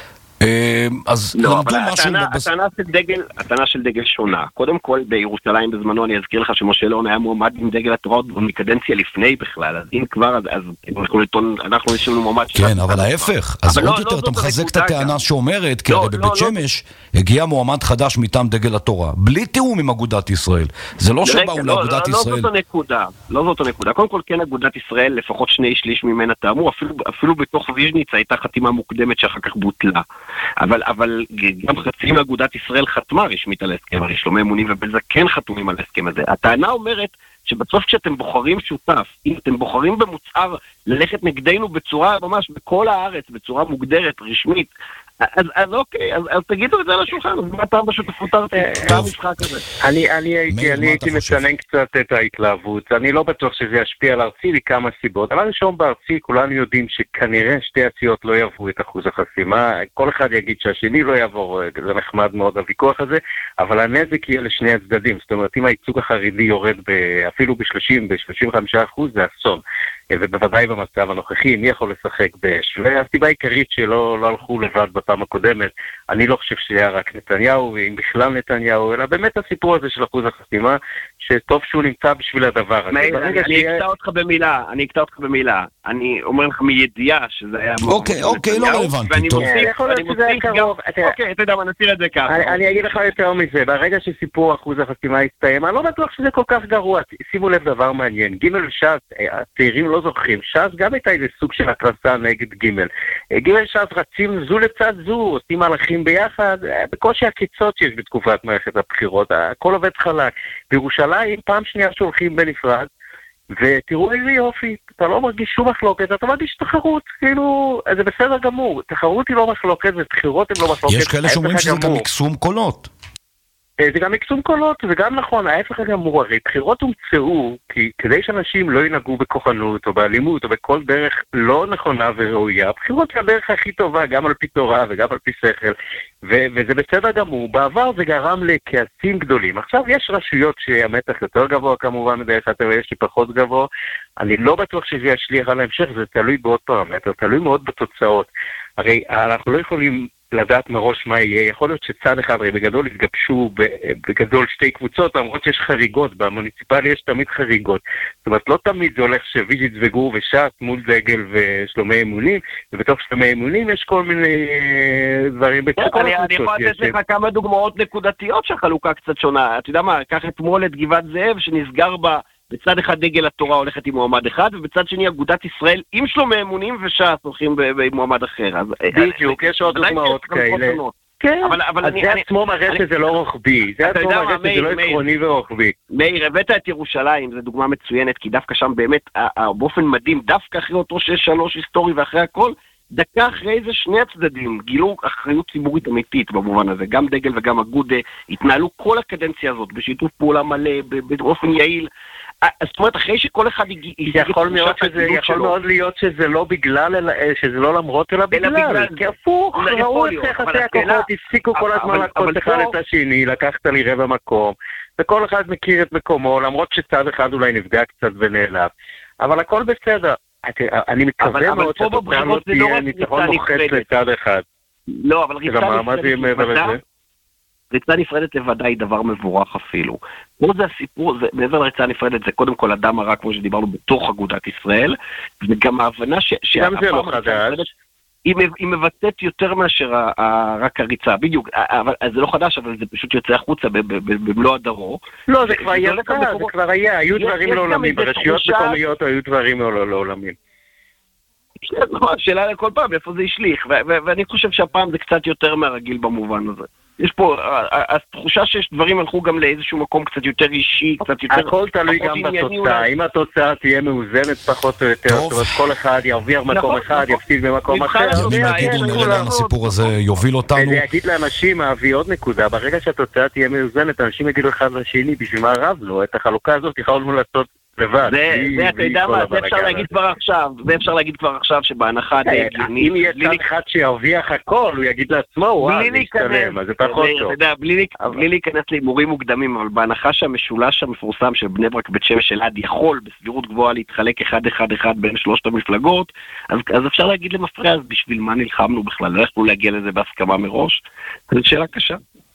אז לא, אבל הטענה, הטענה של דגל, הטענה של דגל שונה. קודם כל, בירושלים בזמנו, אני אזכיר לך שמשה אלון היה מועמד עם דגל התורה מקדנציה לפני בכלל, אז אם כבר, אז, אז אנחנו לטעון, אנחנו יש לנו מועמד כן, אבל ההפך, אז עוד יותר אתה מחזק את הטענה שאומרת, כי הרי בבית שמש הגיע מועמד חדש מטעם דגל התורה, בלי תיאום עם אגודת ישראל. זה לא שבאו לאגודת ישראל. לא זאת הנקודה, לא זאת הנקודה. קודם כל, כן, אגודת ישראל, לפחות שני שליש ממנה טעמו, אפילו בתוך ויז'ניץ הייתה חתימה מוקדמת שאחר כך בוטלה. אבל, אבל גם חצי מאגודת ישראל חתמה רשמית על ההסכם, הרי שלומי אמונים ובלזה כן חתומים על ההסכם הזה. הטענה אומרת שבסוף כשאתם בוחרים שותף, אם אתם בוחרים במוצר ללכת נגדנו בצורה ממש בכל הארץ, בצורה מוגדרת, רשמית, אז, אז אוקיי, אז, אז תגידו את זה על השולחן, אז מה פעם בשותפות ארצית? מה המשחק הזה? אני, אני הייתי, אני הייתי מצנן קצת את ההתלהבות. אני לא בטוח שזה ישפיע על ארצי מכמה סיבות. אבל ראשון בארצי, כולנו יודעים שכנראה שתי הסיעות לא יעברו את אחוז החסימה. כל אחד יגיד שהשני לא יעבור, זה נחמד מאוד הוויכוח הזה, אבל הנזק יהיה לשני הצדדים. זאת אומרת, אם הייצוג החרדי יורד אפילו ב-שלושים, ב-שלושים וחמישה אחוז, זה אסון. ובוודאי במצב הנוכחי, מי יכול לשחק באש? והסיבה העיקרית שלא לא הלכו לבד בפעם הקודמת, אני לא חושב שהיה רק נתניהו, ואם בכלל נתניהו, אלא באמת הסיפור הזה של אחוז החסימה, שטוב שהוא נמצא בשביל הדבר הזה. מאיר, אני, אני אקטע אותך במילה, אני אקטע אותך במילה. אני אומר לך מידיעה שזה היה... אוקיי, אוקיי, לא רלוונטי, טוב. אני מוסיף גם... אוקיי, אתה יודע מה, נציר את זה ככה. אני אגיד לך יותר מזה, ברגע שסיפור אחוז החסימה הסתיים, אני לא בטוח שזה כל כך גרוע. שימו לב דבר מעניין, ג' ש"ס, הצעירים לא זוכרים, ש"ס גם הייתה איזה סוג של התרסה נגד ג' ג' ש"ס רצים זו לצד זו, עושים מהלכים ביחד, בקושי הקיצות שיש בתקופת מערכת הבחירות, הכל עובד חלק. בירושלים פעם שנייה שהולכים בנפרד, ותראו איזה יופי, אתה לא מרגיש שום מחלוקת, אתה מרגיש תחרות, כאילו, זה בסדר גמור, תחרות היא לא מחלוקת, ובחירות הן לא מחלוקת. יש כאלה שאומרים שזה גם מקסום קולות. זה גם מקסום קולות, זה גם נכון, ההפך הגמור, הרי בחירות הומצאו, כי כדי שאנשים לא ינהגו בכוחנות או באלימות או בכל דרך לא נכונה וראויה, הבחירות זה הדרך הכי טובה, גם על פי תורה וגם על פי שכל, ו- וזה בסדר גמור. בעבר זה גרם לכעסים גדולים. עכשיו יש רשויות שהמתח יותר גבוה כמובן, מדרך הטבע יש לי פחות גבוה, אני לא בטוח שזה ישליח על ההמשך, זה תלוי בעוד פרמטר, תלוי מאוד בתוצאות. הרי אנחנו לא יכולים לדעת מראש מה יהיה, יכול להיות שצד אחד, הרי בגדול התגבשו בגדול שתי קבוצות, למרות שיש חריגות, במוניציפלי יש תמיד חריגות, זאת אומרת לא תמיד זה הולך שוויז'יץ וגור וש"ס מול דגל ושלומי אמונים, ובתוך שלומי אמונים יש כל מיני דברים בכל אני יכול לתת לך כמה דוגמאות נקודתיות שהחלוקה קצת שונה, אתה יודע מה, קח אתמול את גבעת זאב שנסגר בה בצד אחד דגל התורה הולכת עם מועמד אחד, ובצד שני אגודת ישראל עם שלומי אמונים וש"ס הולכים עם מועמד אחר. בדיוק, יש עוד דוגמאות כאלה. כן, אז זה עצמו מראה שזה לא רוחבי, זה עצמו מראה שזה לא עקרוני ורוחבי. מאיר, הבאת את ירושלים, זו דוגמה מצוינת, כי דווקא שם באמת, באופן מדהים, דווקא אחרי אותו שש שלוש היסטורי ואחרי הכל, דקה אחרי זה שני הצדדים גילו אחריות ציבורית אמיתית במובן הזה, גם דגל וגם אגודה התנהלו כל הקדנציה הזאת בשיתוף פעולה מלא, באופן יעיל. זאת אומרת, אחרי שכל אחד יכול מאוד שזה, יכול מאוד להיות שזה לא בגלל, שזה לא למרות, אלא בגלל, כי הפוך, ראו את יחסי הכוחות, הפסיקו כל הזמן לקחת אחד את השני, לקחת לי רבע מקום, וכל אחד מכיר את מקומו, למרות שצד אחד אולי נפגע קצת ונעלב, אבל הכל בסדר. אני מקווה מאוד שהתוצאה לא תהיה ניצחון מוחץ לצד אחד. לא, אבל ריצה נפרדת לבדה היא דבר מבורך אפילו. פה זה הסיפור, מעבר לריצה נפרדת זה קודם כל אדם הרע, כמו שדיברנו, בתוך אגודת ישראל, וגם ההבנה גם זה לא חדש. היא מבטאת יותר מאשר רק הריצה, בדיוק, זה לא חדש, אבל זה פשוט יוצא החוצה במלוא הדרו. לא, זה כבר יצא, זה כבר היה, היו דברים לעולמים, ברשויות מקומיות היו דברים לעולמים. השאלה כל פעם, איפה זה ישליך, ואני חושב שהפעם זה קצת יותר מהרגיל במובן הזה. יש פה, התחושה שיש דברים הלכו גם לאיזשהו מקום קצת יותר אישי, קצת יותר... הכל תלוי גם בתוצאה, אם התוצאה תהיה מאוזנת פחות או יותר, זאת אומרת כל אחד ירוויח מקום אחד, יפסיד במקום אחר. ימים יגידו נראה לאן הסיפור הזה יוביל אותנו. אני אגיד לאנשים, אביא עוד נקודה, ברגע שהתוצאה תהיה מאוזנת, אנשים יגידו אחד לשני, בשביל מה רב לו, את החלוקה הזאת יכולנו לעשות לבד. זה, אתה יודע מה, זה אפשר להגיד כבר עכשיו, זה אפשר להגיד כבר עכשיו שבהנחה די הגיונית. אם יהיה צד אחד שירוויח הכל, הוא יגיד לעצמו, וואו, זה ישתלם, אז זה פחות טוב. אתה יודע, בלי להיכנס להימורים מוקדמים, אבל בהנחה שהמשולש המפורסם של בני ברק בית שמש אלעד יכול בסבירות גבוהה להתחלק אחד אחד אחד בין שלושת המפלגות, אז אפשר להגיד למפרע, אז בשביל מה נלחמנו בכלל, לא יכולו להגיע לזה בהסכמה מראש? זו שאלה קשה.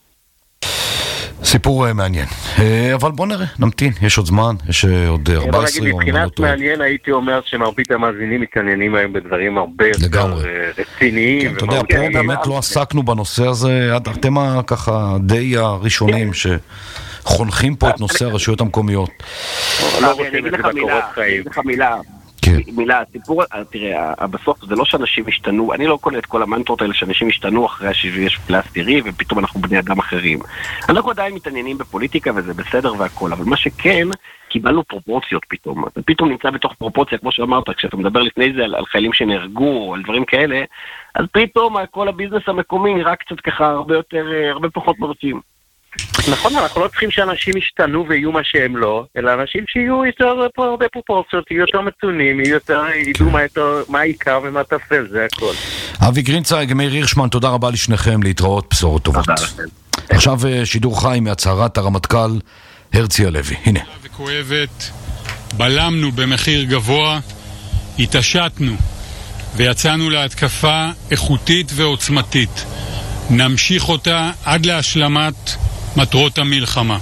סיפור מעניין, אבל בוא נראה, נמתין, יש עוד זמן, יש עוד ארבע עשרה יום. מבחינת מעניין הייתי אומר שמרבית המאזינים מתעניינים היום בדברים הרבה יותר רציניים. אתה יודע, פה באמת לא עסקנו בנושא הזה, אתם ככה די הראשונים שחונכים פה את נושא הרשויות המקומיות. אני אגיד לך מילה, כן. מילה, הסיפור, תראה, בסוף זה לא שאנשים השתנו, אני לא קונה את כל המנטרות האלה שאנשים השתנו אחרי שיש פלא עשירי ופתאום אנחנו בני אדם אחרים. אנחנו עדיין מתעניינים בפוליטיקה וזה בסדר והכל, אבל מה שכן, קיבלנו פרופורציות פתאום. אתה פתאום נמצא בתוך פרופורציה, כמו שאמרת, כשאתה מדבר לפני זה על, על חיילים שנהרגו, על דברים כאלה, אז פתאום כל הביזנס המקומי נראה קצת ככה הרבה יותר, הרבה פחות מרשים. נכון, אנחנו לא צריכים שאנשים ישתנו ויהיו מה שהם לא, אלא אנשים שיהיו יותר פה הרבה פרופורציות, יהיו יותר מצונים, יהיו יותר, ידעו מה, יותר, מה העיקר ומה תפל, זה הכל. אבי גרינצייג, מאיר הירשמן, תודה רבה לשניכם, להתראות, בשורות טובות. עכשיו שידור חי מהצהרת הרמטכ"ל הרצי הלוי, הנה. וכואבת, בלמנו במחיר גבוה, התעשתנו ויצאנו להתקפה איכותית ועוצמתית. נמשיך אותה עד להשלמת מטרות המלחמה.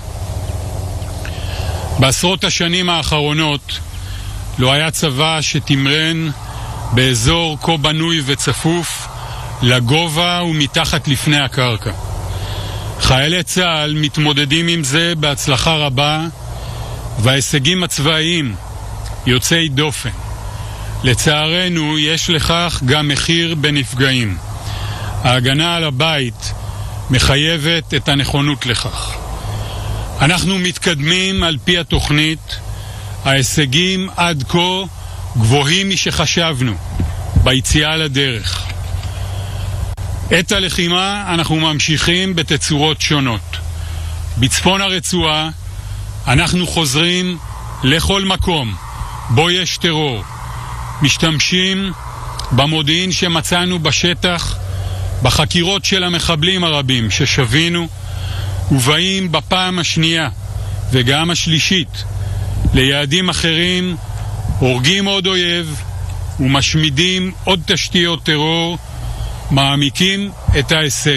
בעשרות השנים האחרונות לא היה צבא שתמרן באזור כה בנוי וצפוף לגובה ומתחת לפני הקרקע. חיילי צה"ל מתמודדים עם זה בהצלחה רבה, וההישגים הצבאיים יוצאי דופן. לצערנו יש לכך גם מחיר בנפגעים. ההגנה על הבית מחייבת את הנכונות לכך. אנחנו מתקדמים על פי התוכנית, ההישגים עד כה גבוהים משחשבנו ביציאה לדרך. את הלחימה אנחנו ממשיכים בתצורות שונות. בצפון הרצועה אנחנו חוזרים לכל מקום בו יש טרור. משתמשים במודיעין שמצאנו בשטח, בחקירות של המחבלים הרבים ששבינו, ובאים בפעם השנייה וגם השלישית ליעדים אחרים, הורגים עוד אויב ומשמידים עוד תשתיות טרור, מעמיקים את ההישג.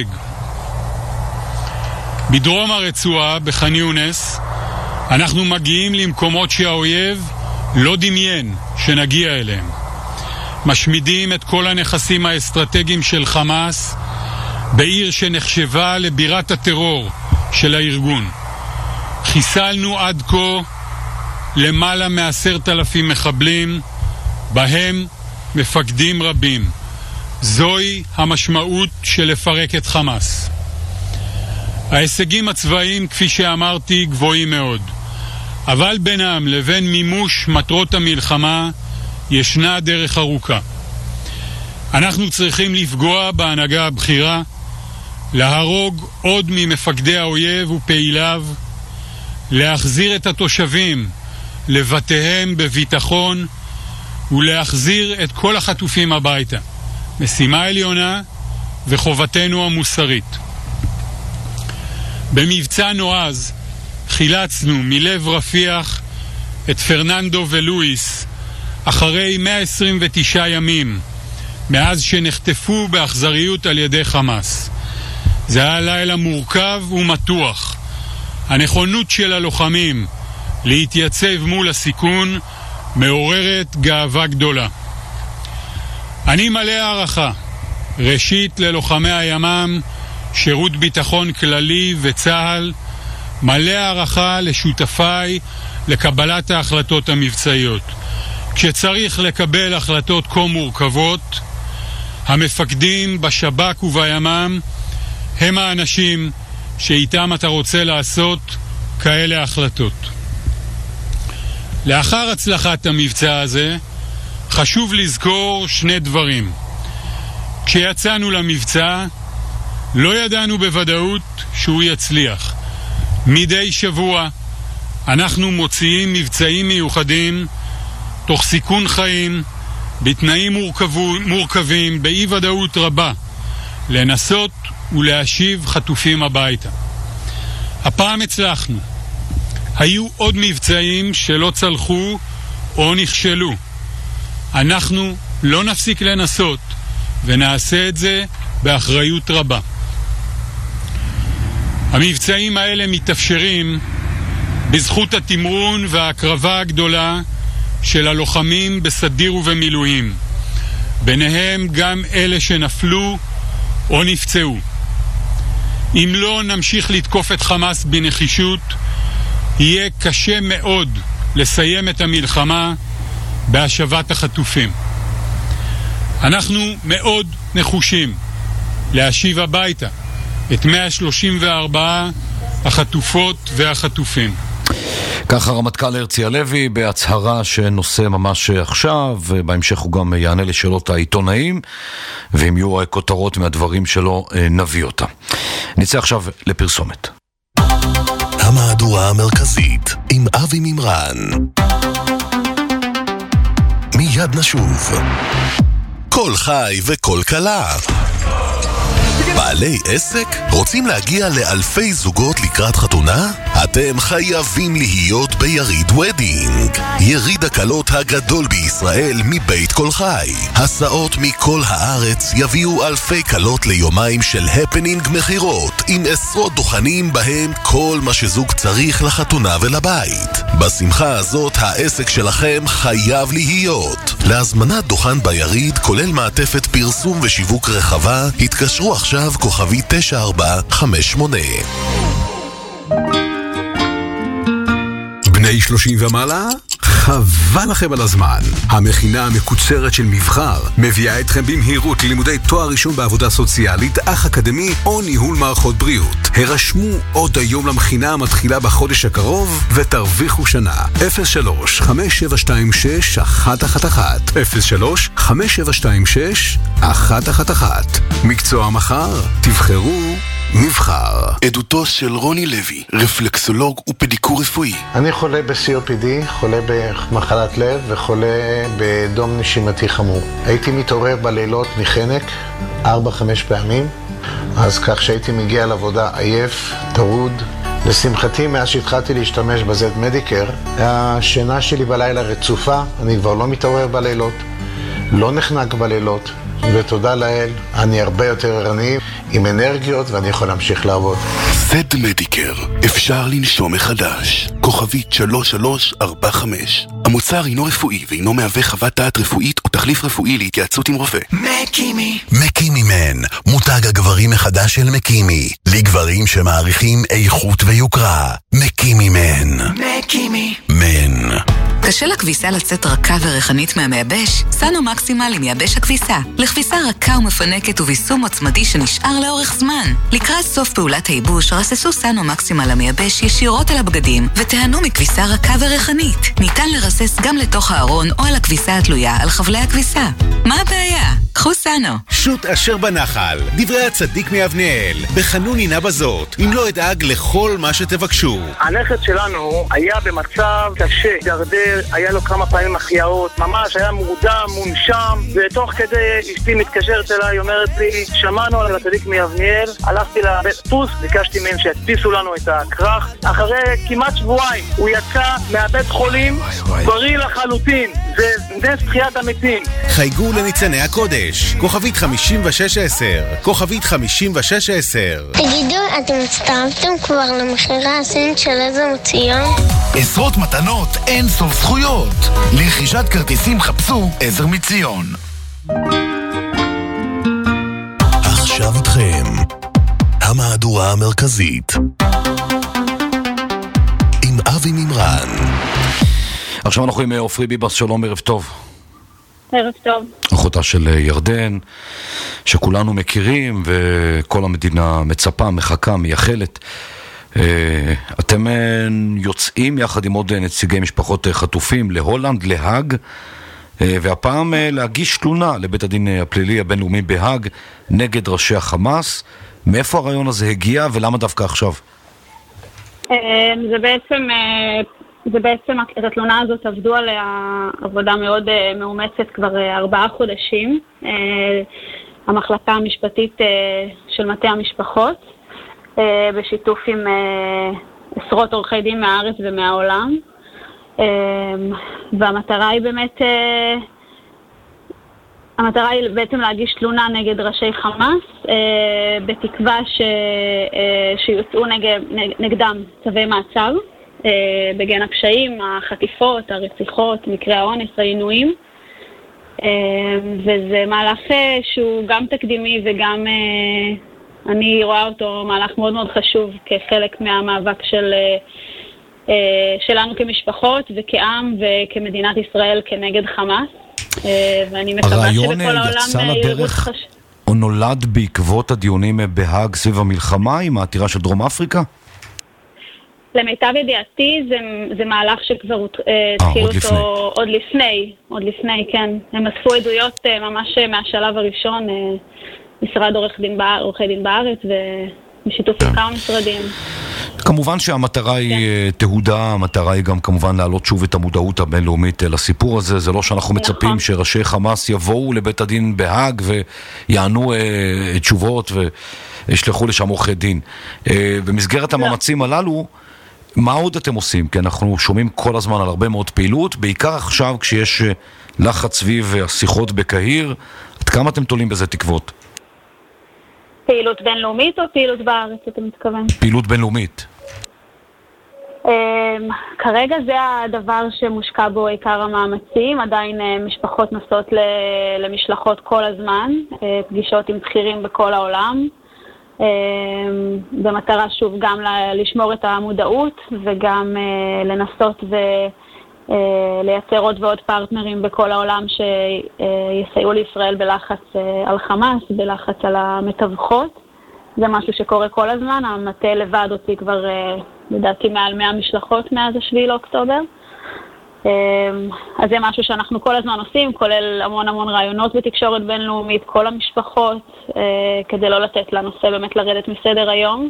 בדרום הרצועה, בח'אן יונס, אנחנו מגיעים למקומות שהאויב לא דמיין שנגיע אליהם. משמידים את כל הנכסים האסטרטגיים של חמאס בעיר שנחשבה לבירת הטרור של הארגון. חיסלנו עד כה למעלה מעשרת אלפים מחבלים, בהם מפקדים רבים. זוהי המשמעות של לפרק את חמאס. ההישגים הצבאיים, כפי שאמרתי, גבוהים מאוד. אבל בינם לבין מימוש מטרות המלחמה ישנה דרך ארוכה. אנחנו צריכים לפגוע בהנהגה הבכירה, להרוג עוד ממפקדי האויב ופעיליו, להחזיר את התושבים לבתיהם בביטחון ולהחזיר את כל החטופים הביתה. משימה עליונה וחובתנו המוסרית. במבצע נועז חילצנו מלב רפיח את פרננדו ולואיס אחרי מאה עשרים ותשעה ימים מאז שנחטפו באכזריות על ידי חמאס. זה היה לילה מורכב ומתוח. הנכונות של הלוחמים להתייצב מול הסיכון מעוררת גאווה גדולה. אני מלא הערכה, ראשית ללוחמי הימ"מ, שירות ביטחון כללי וצה"ל, מלא הערכה לשותפיי לקבלת ההחלטות המבצעיות. כשצריך לקבל החלטות כה מורכבות, המפקדים בשב"כ ובימ"מ הם האנשים שאיתם אתה רוצה לעשות כאלה החלטות. לאחר הצלחת המבצע הזה, חשוב לזכור שני דברים. כשיצאנו למבצע, לא ידענו בוודאות שהוא יצליח. מדי שבוע אנחנו מוציאים מבצעים מיוחדים תוך סיכון חיים, בתנאים מורכבו, מורכבים, באי ודאות רבה, לנסות ולהשיב חטופים הביתה. הפעם הצלחנו. היו עוד מבצעים שלא צלחו או נכשלו. אנחנו לא נפסיק לנסות ונעשה את זה באחריות רבה. המבצעים האלה מתאפשרים בזכות התמרון וההקרבה הגדולה של הלוחמים בסדיר ובמילואים, ביניהם גם אלה שנפלו או נפצעו. אם לא נמשיך לתקוף את חמאס בנחישות, יהיה קשה מאוד לסיים את המלחמה בהשבת החטופים. אנחנו מאוד נחושים להשיב הביתה את מאה שלושים וארבע החטופות והחטופים. ככה רמטכ"ל הרצי הלוי בהצהרה שנושא ממש עכשיו, ובהמשך הוא גם יענה לשאלות העיתונאים, ואם יהיו כותרות מהדברים שלו נביא אותה. נצא עכשיו לפרסומת. המהדורה המרכזית עם אבי מימרן. מיד נשוב. כל חי וכל כלה. בעלי עסק? רוצים להגיע לאלפי זוגות לקראת חתונה? אתם חייבים להיות ביריד וודינג. יריד הקלות הגדול בישראל מבית כל חי. הסעות מכל הארץ יביאו אלפי קלות ליומיים של הפנינג מחירות, עם עשרות דוכנים בהם כל מה שזוג צריך לחתונה ולבית. בשמחה הזאת העסק שלכם חייב להיות. להזמנת דוכן ביריד, כולל מעטפת פרסום ושיווק רחבה, התקשרו עכשיו כוכבי תשע ארבע חמש שמונה. בני שלושים ומעלה? חבל לכם על הזמן. המכינה המקוצרת של מבחר מביאה אתכם במהירות ללימודי תואר ראשון בעבודה סוציאלית, אך אקדמי או ניהול מערכות בריאות. הרשמו עוד היום למכינה המתחילה בחודש הקרוב ותרוויחו שנה. אפס שלוש חמש שבע שתיים שש אחת אחת אחת אפס שלוש חמש שבע שתיים שש אחת אחת אחת. מקצוע מחר, תבחרו מבחר. עדותו של רוני לוי, רפלקסולוג ופדיקור רפואי. אני חולה ב-סי או פי די, חולה במחלת לב וחולה בדום נשימתי חמור. הייתי מתעורר בלילות מחנק ארבע חמש פעמים, אז כך שהייתי מגיע לעבודה עייף, טרוד. לשמחתי, מאז שהתחלתי להשתמש בזד מדיקר, השינה שלי בלילה רצופה, אני כבר לא מתעורר בלילות, לא נחנק בלילות, ותודה לאל, אני הרבה יותר ערני, עם אנרגיות, ואני יכול להמשיך לעבוד. זד מדיקר, אפשר לנשום מחדש. כוכבית שלוש שלוש ארבע חמש. המוצר אינו רפואי ואינו מהווה חוות דעת רפואית או תחליף רפואי להתייעצות עם רופא. מקימי. מקימי מן, מותג הגברים מחדש של מקימי. לגברים שמעריכים איכות ויוקרה. מקימי מן. מקימי. מן. קשה לכביסה לצאת רכה ורחנית מהמייבש? סנו מקסימל עם מייבש הכביסה. לכביסה רכה ומפנקת וביסום עוצמתי שנשאר לאורך זמן. לקראת סוף פעולת הייבוש, רססו סנו מקסימל המייבש ישירות על הבגדים ותיהנו מכביסה רכה ורחנית. ניתן לרסס גם לתוך הארון או על הכביסה התלויה על חבלי הכביסה. מה הבעיה? קחו סנו. שוט אשר בנחל, דברי הצדיק מאבניאל, בחנון הנה בזאת, אם לא אדאג לכל מה שתבקשו. הנכד שלנו היה במצב קשה, דרדר, היה לו כמה פעמים החייאות, ממש היה מורדם, מונשם, ותוך כדי אשתי מתקשרת אליי, אומרת לי, שמענו על הצדיק מאבניאל, הלכתי לבית דפוס, ביקשתי מהם שידפיסו לנו את הכרך, אחרי כמעט שבועיים הוא יצא מהבית חולים, בריא לחלוטין, זה נס תחיית המתים. חייגו לניצני הקודש, כוכבית חמישים ושש עשר, כוכבית חמישים ושש עשר. תגידו, אתם הצטרפתם כבר למחירה הסינית של עזר מציון? עשרות מתנות, אין סוף זכויות. לרכישת כרטיסים חפשו עזר מציון. עכשיו איתכם המהדורה המרכזית עם אבי מימרן. עכשיו אנחנו עם עופרי ביבס, שלום, ערב טוב. ערב טוב. אחותה של ירדן, שכולנו מכירים וכל המדינה מצפה, מחכה, מייחלת. אתם יוצאים יחד עם עוד נציגי משפחות חטופים להולנד, להאג, והפעם להגיש תלונה לבית הדין הפלילי הבינלאומי בהאג נגד ראשי החמאס. מאיפה הרעיון הזה הגיע ולמה דווקא עכשיו? זה בעצם... זה בעצם, את התלונה הזאת עבדו עליה עבודה מאוד מאומצת כבר ארבעה חודשים. המחלקה המשפטית של מטה המשפחות, בשיתוף עם עשרות עורכי דין מהארץ ומהעולם. והמטרה היא באמת, המטרה היא בעצם להגיש תלונה נגד ראשי חמאס, בתקווה ש, שיוצאו נגד, נגדם צווי מעצר. בגין הפשעים, החטיפות, הרציחות, מקרי האונס, העינויים. וזה מהלך שהוא גם תקדימי וגם אני רואה אותו מהלך מאוד מאוד חשוב כחלק מהמאבק של שלנו כמשפחות וכעם וכמדינת ישראל כנגד חמאס. ואני מקווה שבכל העולם יראו חש... או נולד בעקבות הדיונים בהאג סביב המלחמה עם העתירה של דרום אפריקה? למיטב ידיעתי זה, זה מהלך שכבר התחיל אותו לפני. עוד לפני, עוד לפני, כן. הם אספו עדויות ממש מהשלב הראשון, משרד עורכי דין, באר, עורכי דין בארץ ובשיתוף עם כמה משרדים. כמובן שהמטרה היא תהודה, המטרה היא גם כמובן להעלות שוב את המודעות הבינלאומית לסיפור הזה. זה לא שאנחנו מצפים שראשי חמאס יבואו לבית הדין בהאג ויענו אה, תשובות וישלחו לשם עורכי דין. אה, במסגרת המאמצים הללו, מה עוד אתם עושים? כי אנחנו שומעים כל הזמן על הרבה מאוד פעילות, בעיקר עכשיו כשיש לחץ סביב השיחות בקהיר. עד כמה אתם תולים בזה תקוות? פעילות בינלאומית או פעילות בארץ, אתה מתכוון? פעילות בינלאומית. כרגע זה הדבר שמושקע בו עיקר המאמצים, עדיין משפחות נוסעות למשלחות כל הזמן, פגישות עם בכירים בכל העולם, במטרה שוב גם לשמור את המודעות וגם לנסות ולייצר עוד ועוד פרטנרים בכל העולם שיסייעו לישראל בלחץ על חמאס, בלחץ על המתווכות. זה משהו שקורה כל הזמן, המטה לבד הוציא כבר לדעתי מעל מאה משלחות מאז השביעי לאוקטובר. אז זה משהו שאנחנו כל הזמן עושים, כולל המון המון רעיונות בתקשורת בינלאומית, כל המשפחות, כדי לא לתת לנושא באמת לרדת מסדר היום.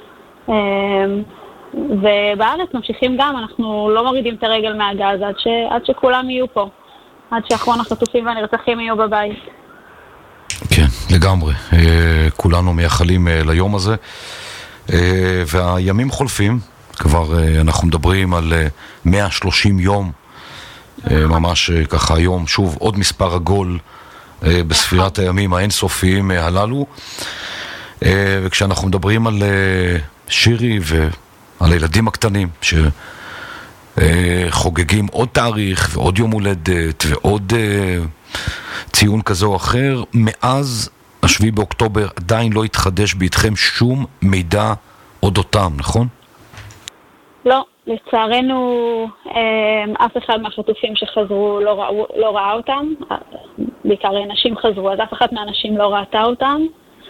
ובארץ ממשיכים גם, אנחנו לא מורידים את הרגל מהגז עד, ש... עד שכולם יהיו פה, עד שאחרון החטופים והנרצחים יהיו בבית. כן, לגמרי. כולנו מייחלים ליום הזה. והימים חולפים, כבר אנחנו מדברים על מאה ושלושים יום, ממש ככה היום, שוב, עוד מספר עגול בספירת הימים האינסופיים הללו. וכשאנחנו מדברים על שירי ועל הילדים הקטנים שחוגגים עוד תאריך ועוד יום הולדת ועוד ציון כזה או אחר, מאז השביעי באוקטובר עדיין לא התחדש ביתכם שום מידע אודותם, נכון? לא, לצערנו אף אחד מהחטופים שחזרו לא, ראו, לא ראה אותם, בעיקר נשים חזרו, אז אף אחד מהנשים לא ראתה אותם.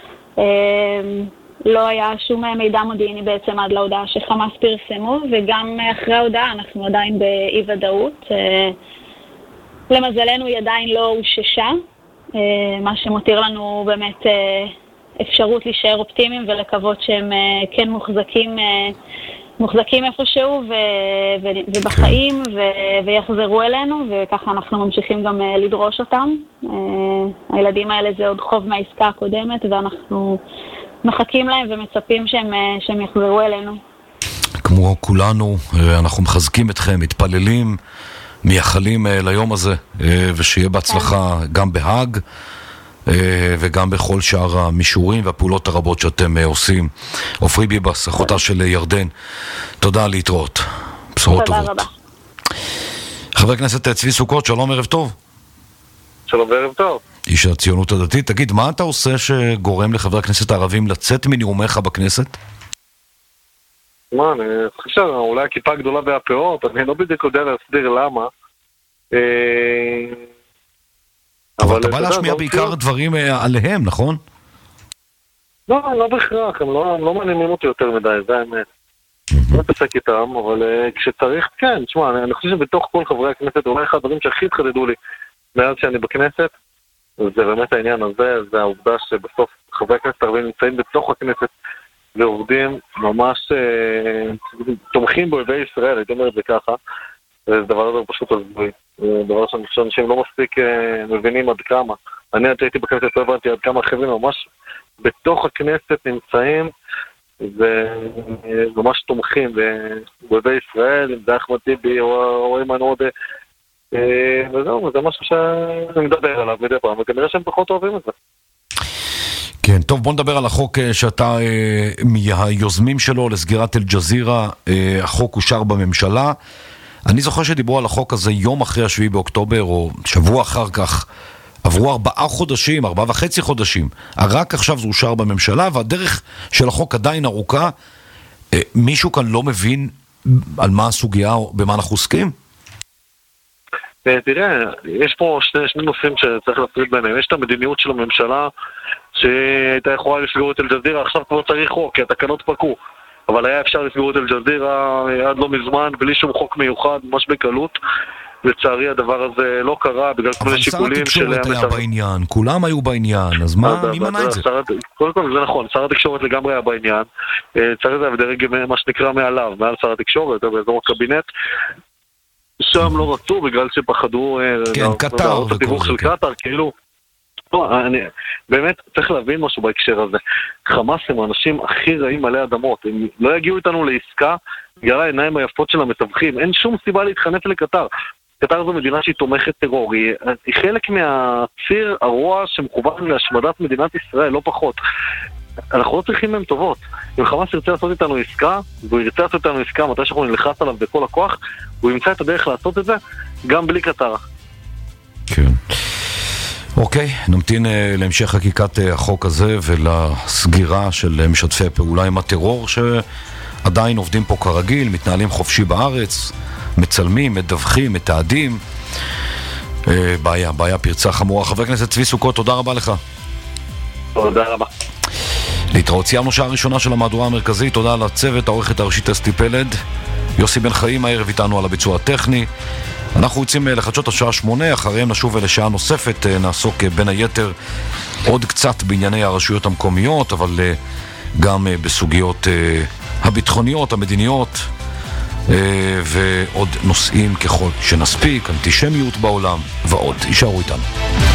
לא היה שום מידע מודיעיני בעצם עד להודעה שחמאס פרסמו, וגם אחרי ההודעה אנחנו עדיין באי ודאות. למזלנו היא עדיין לא הוששה, מה שמותיר לנו באמת אפשרות להישאר אופטימיים ולקוות שהם כן מוחזקים, מוחזקים איפשהו ובחיים ויחזרו אלינו, וככה אנחנו ממשיכים גם לדרוש אותם. הילדים האלה זה עוד חוב מהעסקה הקודמת ואנחנו מחכים להם ומצפים שהם, שהם יחזרו אלינו. כמו כולנו, אנחנו מחזקים אתכם, מתפללים, מייחלים ליום הזה, ושיהיה בהצלחה גם בהאג וגם בכל שאר המישורים והפעולות הרבות שאתם עושים. עופרי ביבס, אחותה של ירדן, תודה, להתראות. בשורות טובות. תודה רבה. חבר הכנסת צבי סוכות, שלום, ערב טוב. שלום וערב טוב. איש הציונות הדתית, תגיד, מה אתה עושה שגורם לחברי הכנסת הערבים לצאת מנאומיך בכנסת? מה, אני חושב, אולי הכיפה גדולה והפאות, אני לא בדיוק יודע להסביר למה. אבל אתה בא להשמיע בעיקר דברים עליהם, נכון? לא, לא בהכרח, הם לא מעניינים אותי יותר מדי, זה האמת. לא מתעסק איתם, אבל כשצריך, כן, תשמע, אני חושב שבתוך כל חברי הכנסת, אולי אחד הדברים שהכי התחדדו לי מאז שאני בכנסת, זה באמת העניין הזה, זה העובדה שבסוף חברי הכנסת הערבים נמצאים בתוך הכנסת ועובדים ממש תומכים באויבי ישראל, הייתי אומר את זה ככה, וזה דבר הזה פשוט הזוי. זה דבר שאני חושב שאנשים לא מספיק מבינים עד כמה. אני עד שהייתי בכנסת לא הבנתי עד כמה חבר'ה ממש בתוך הכנסת נמצאים וממש תומכים באויבי ישראל, אם זה אחמד טיבי או אימן עודה, וזהו, זה משהו שאני מדבר עליו מדי פעם, וכנראה שהם פחות אוהבים את זה. כן, טוב, בוא נדבר על החוק שאתה מהיוזמים שלו לסגירת אל-ג'זירה. החוק אושר בממשלה. אני זוכר שדיברו על החוק הזה יום אחרי השביעי באוקטובר, או שבוע אחר כך. עברו ארבעה חודשים, ארבעה וחצי חודשים. רק עכשיו זה אושר בממשלה, והדרך של החוק עדיין ארוכה. מישהו כאן לא מבין על מה הסוגיה, במה אנחנו עוסקים? תראה, יש פה שני, שני נושאים שצריך להפריד ביניהם. יש את המדיניות של הממשלה שהייתה יכולה לסגור את אל-ג'זירה, עכשיו כבר צריך חוק, כי התקנות פקעו. אבל היה אפשר לסגור את אל-ג'זירה עד לא מזמן, בלי שום חוק מיוחד, ממש בקלות. לצערי הדבר הזה לא קרה, בגלל כל מיני שיקולים של... אבל שר התקשורת היה בעניין, כולם היו בעניין, אז מה, מי מנע את זה? קודם כל זה נכון, שר התקשורת לגמרי היה בעניין, צריך את זה בדרג מה שנקרא מעליו, מעל שר התקשורת, באזור הקבינט, שם לא רצו בגלל שפחדו... כן, קטר וכל זה, כן. קטר, כאילו... לא, אני, באמת צריך להבין משהו בהקשר הזה. חמאס הם האנשים הכי רעים עלי אדמות, הם לא יגיעו איתנו לעסקה בגלל העיניים היפות של המתווכים, אין שום סיבה להתחנף לקטר. קטר זו מדינה שהיא תומכת טרור, היא, היא חלק מהציר הרוע שמכוון להשמדת מדינת ישראל, לא פחות. אנחנו לא צריכים מהם טובות. אם חמאס ירצה לעשות איתנו עסקה, והוא ירצה לעשות איתנו עסקה מתי שאנחנו נלחץ עליו בכל הכוח, הוא ימצא את הדרך לעשות את זה גם בלי קטר. כן. אוקיי, נמתין להמשך חקיקת החוק הזה ולסגירה של משתפי פעולה עם הטרור שעדיין עובדים פה כרגיל, מתנהלים חופשי בארץ, מצלמים, מדווחים, מתעדים. בעיה, בעיה פרצה חמורה. חבר הכנסת צבי סוכות, תודה רבה לך. תודה רבה. להתראות, סיימנו שעה ראשונה של המהדורה המרכזית. תודה לצוות, העורכת הראשית אסתי פלד, יוסי בן חיים הערב איתנו על הביצוע הטכני. אנחנו יוצאים לחדשות השעה שמונה, אחריהם נשוב לשעה נוספת, נעסוק בין היתר עוד קצת בענייני הרשויות המקומיות, אבל גם בסוגיות הביטחוניות, המדיניות, ועוד נושאים ככל שנספיק, אנטישמיות בעולם ועוד. יישארו איתנו.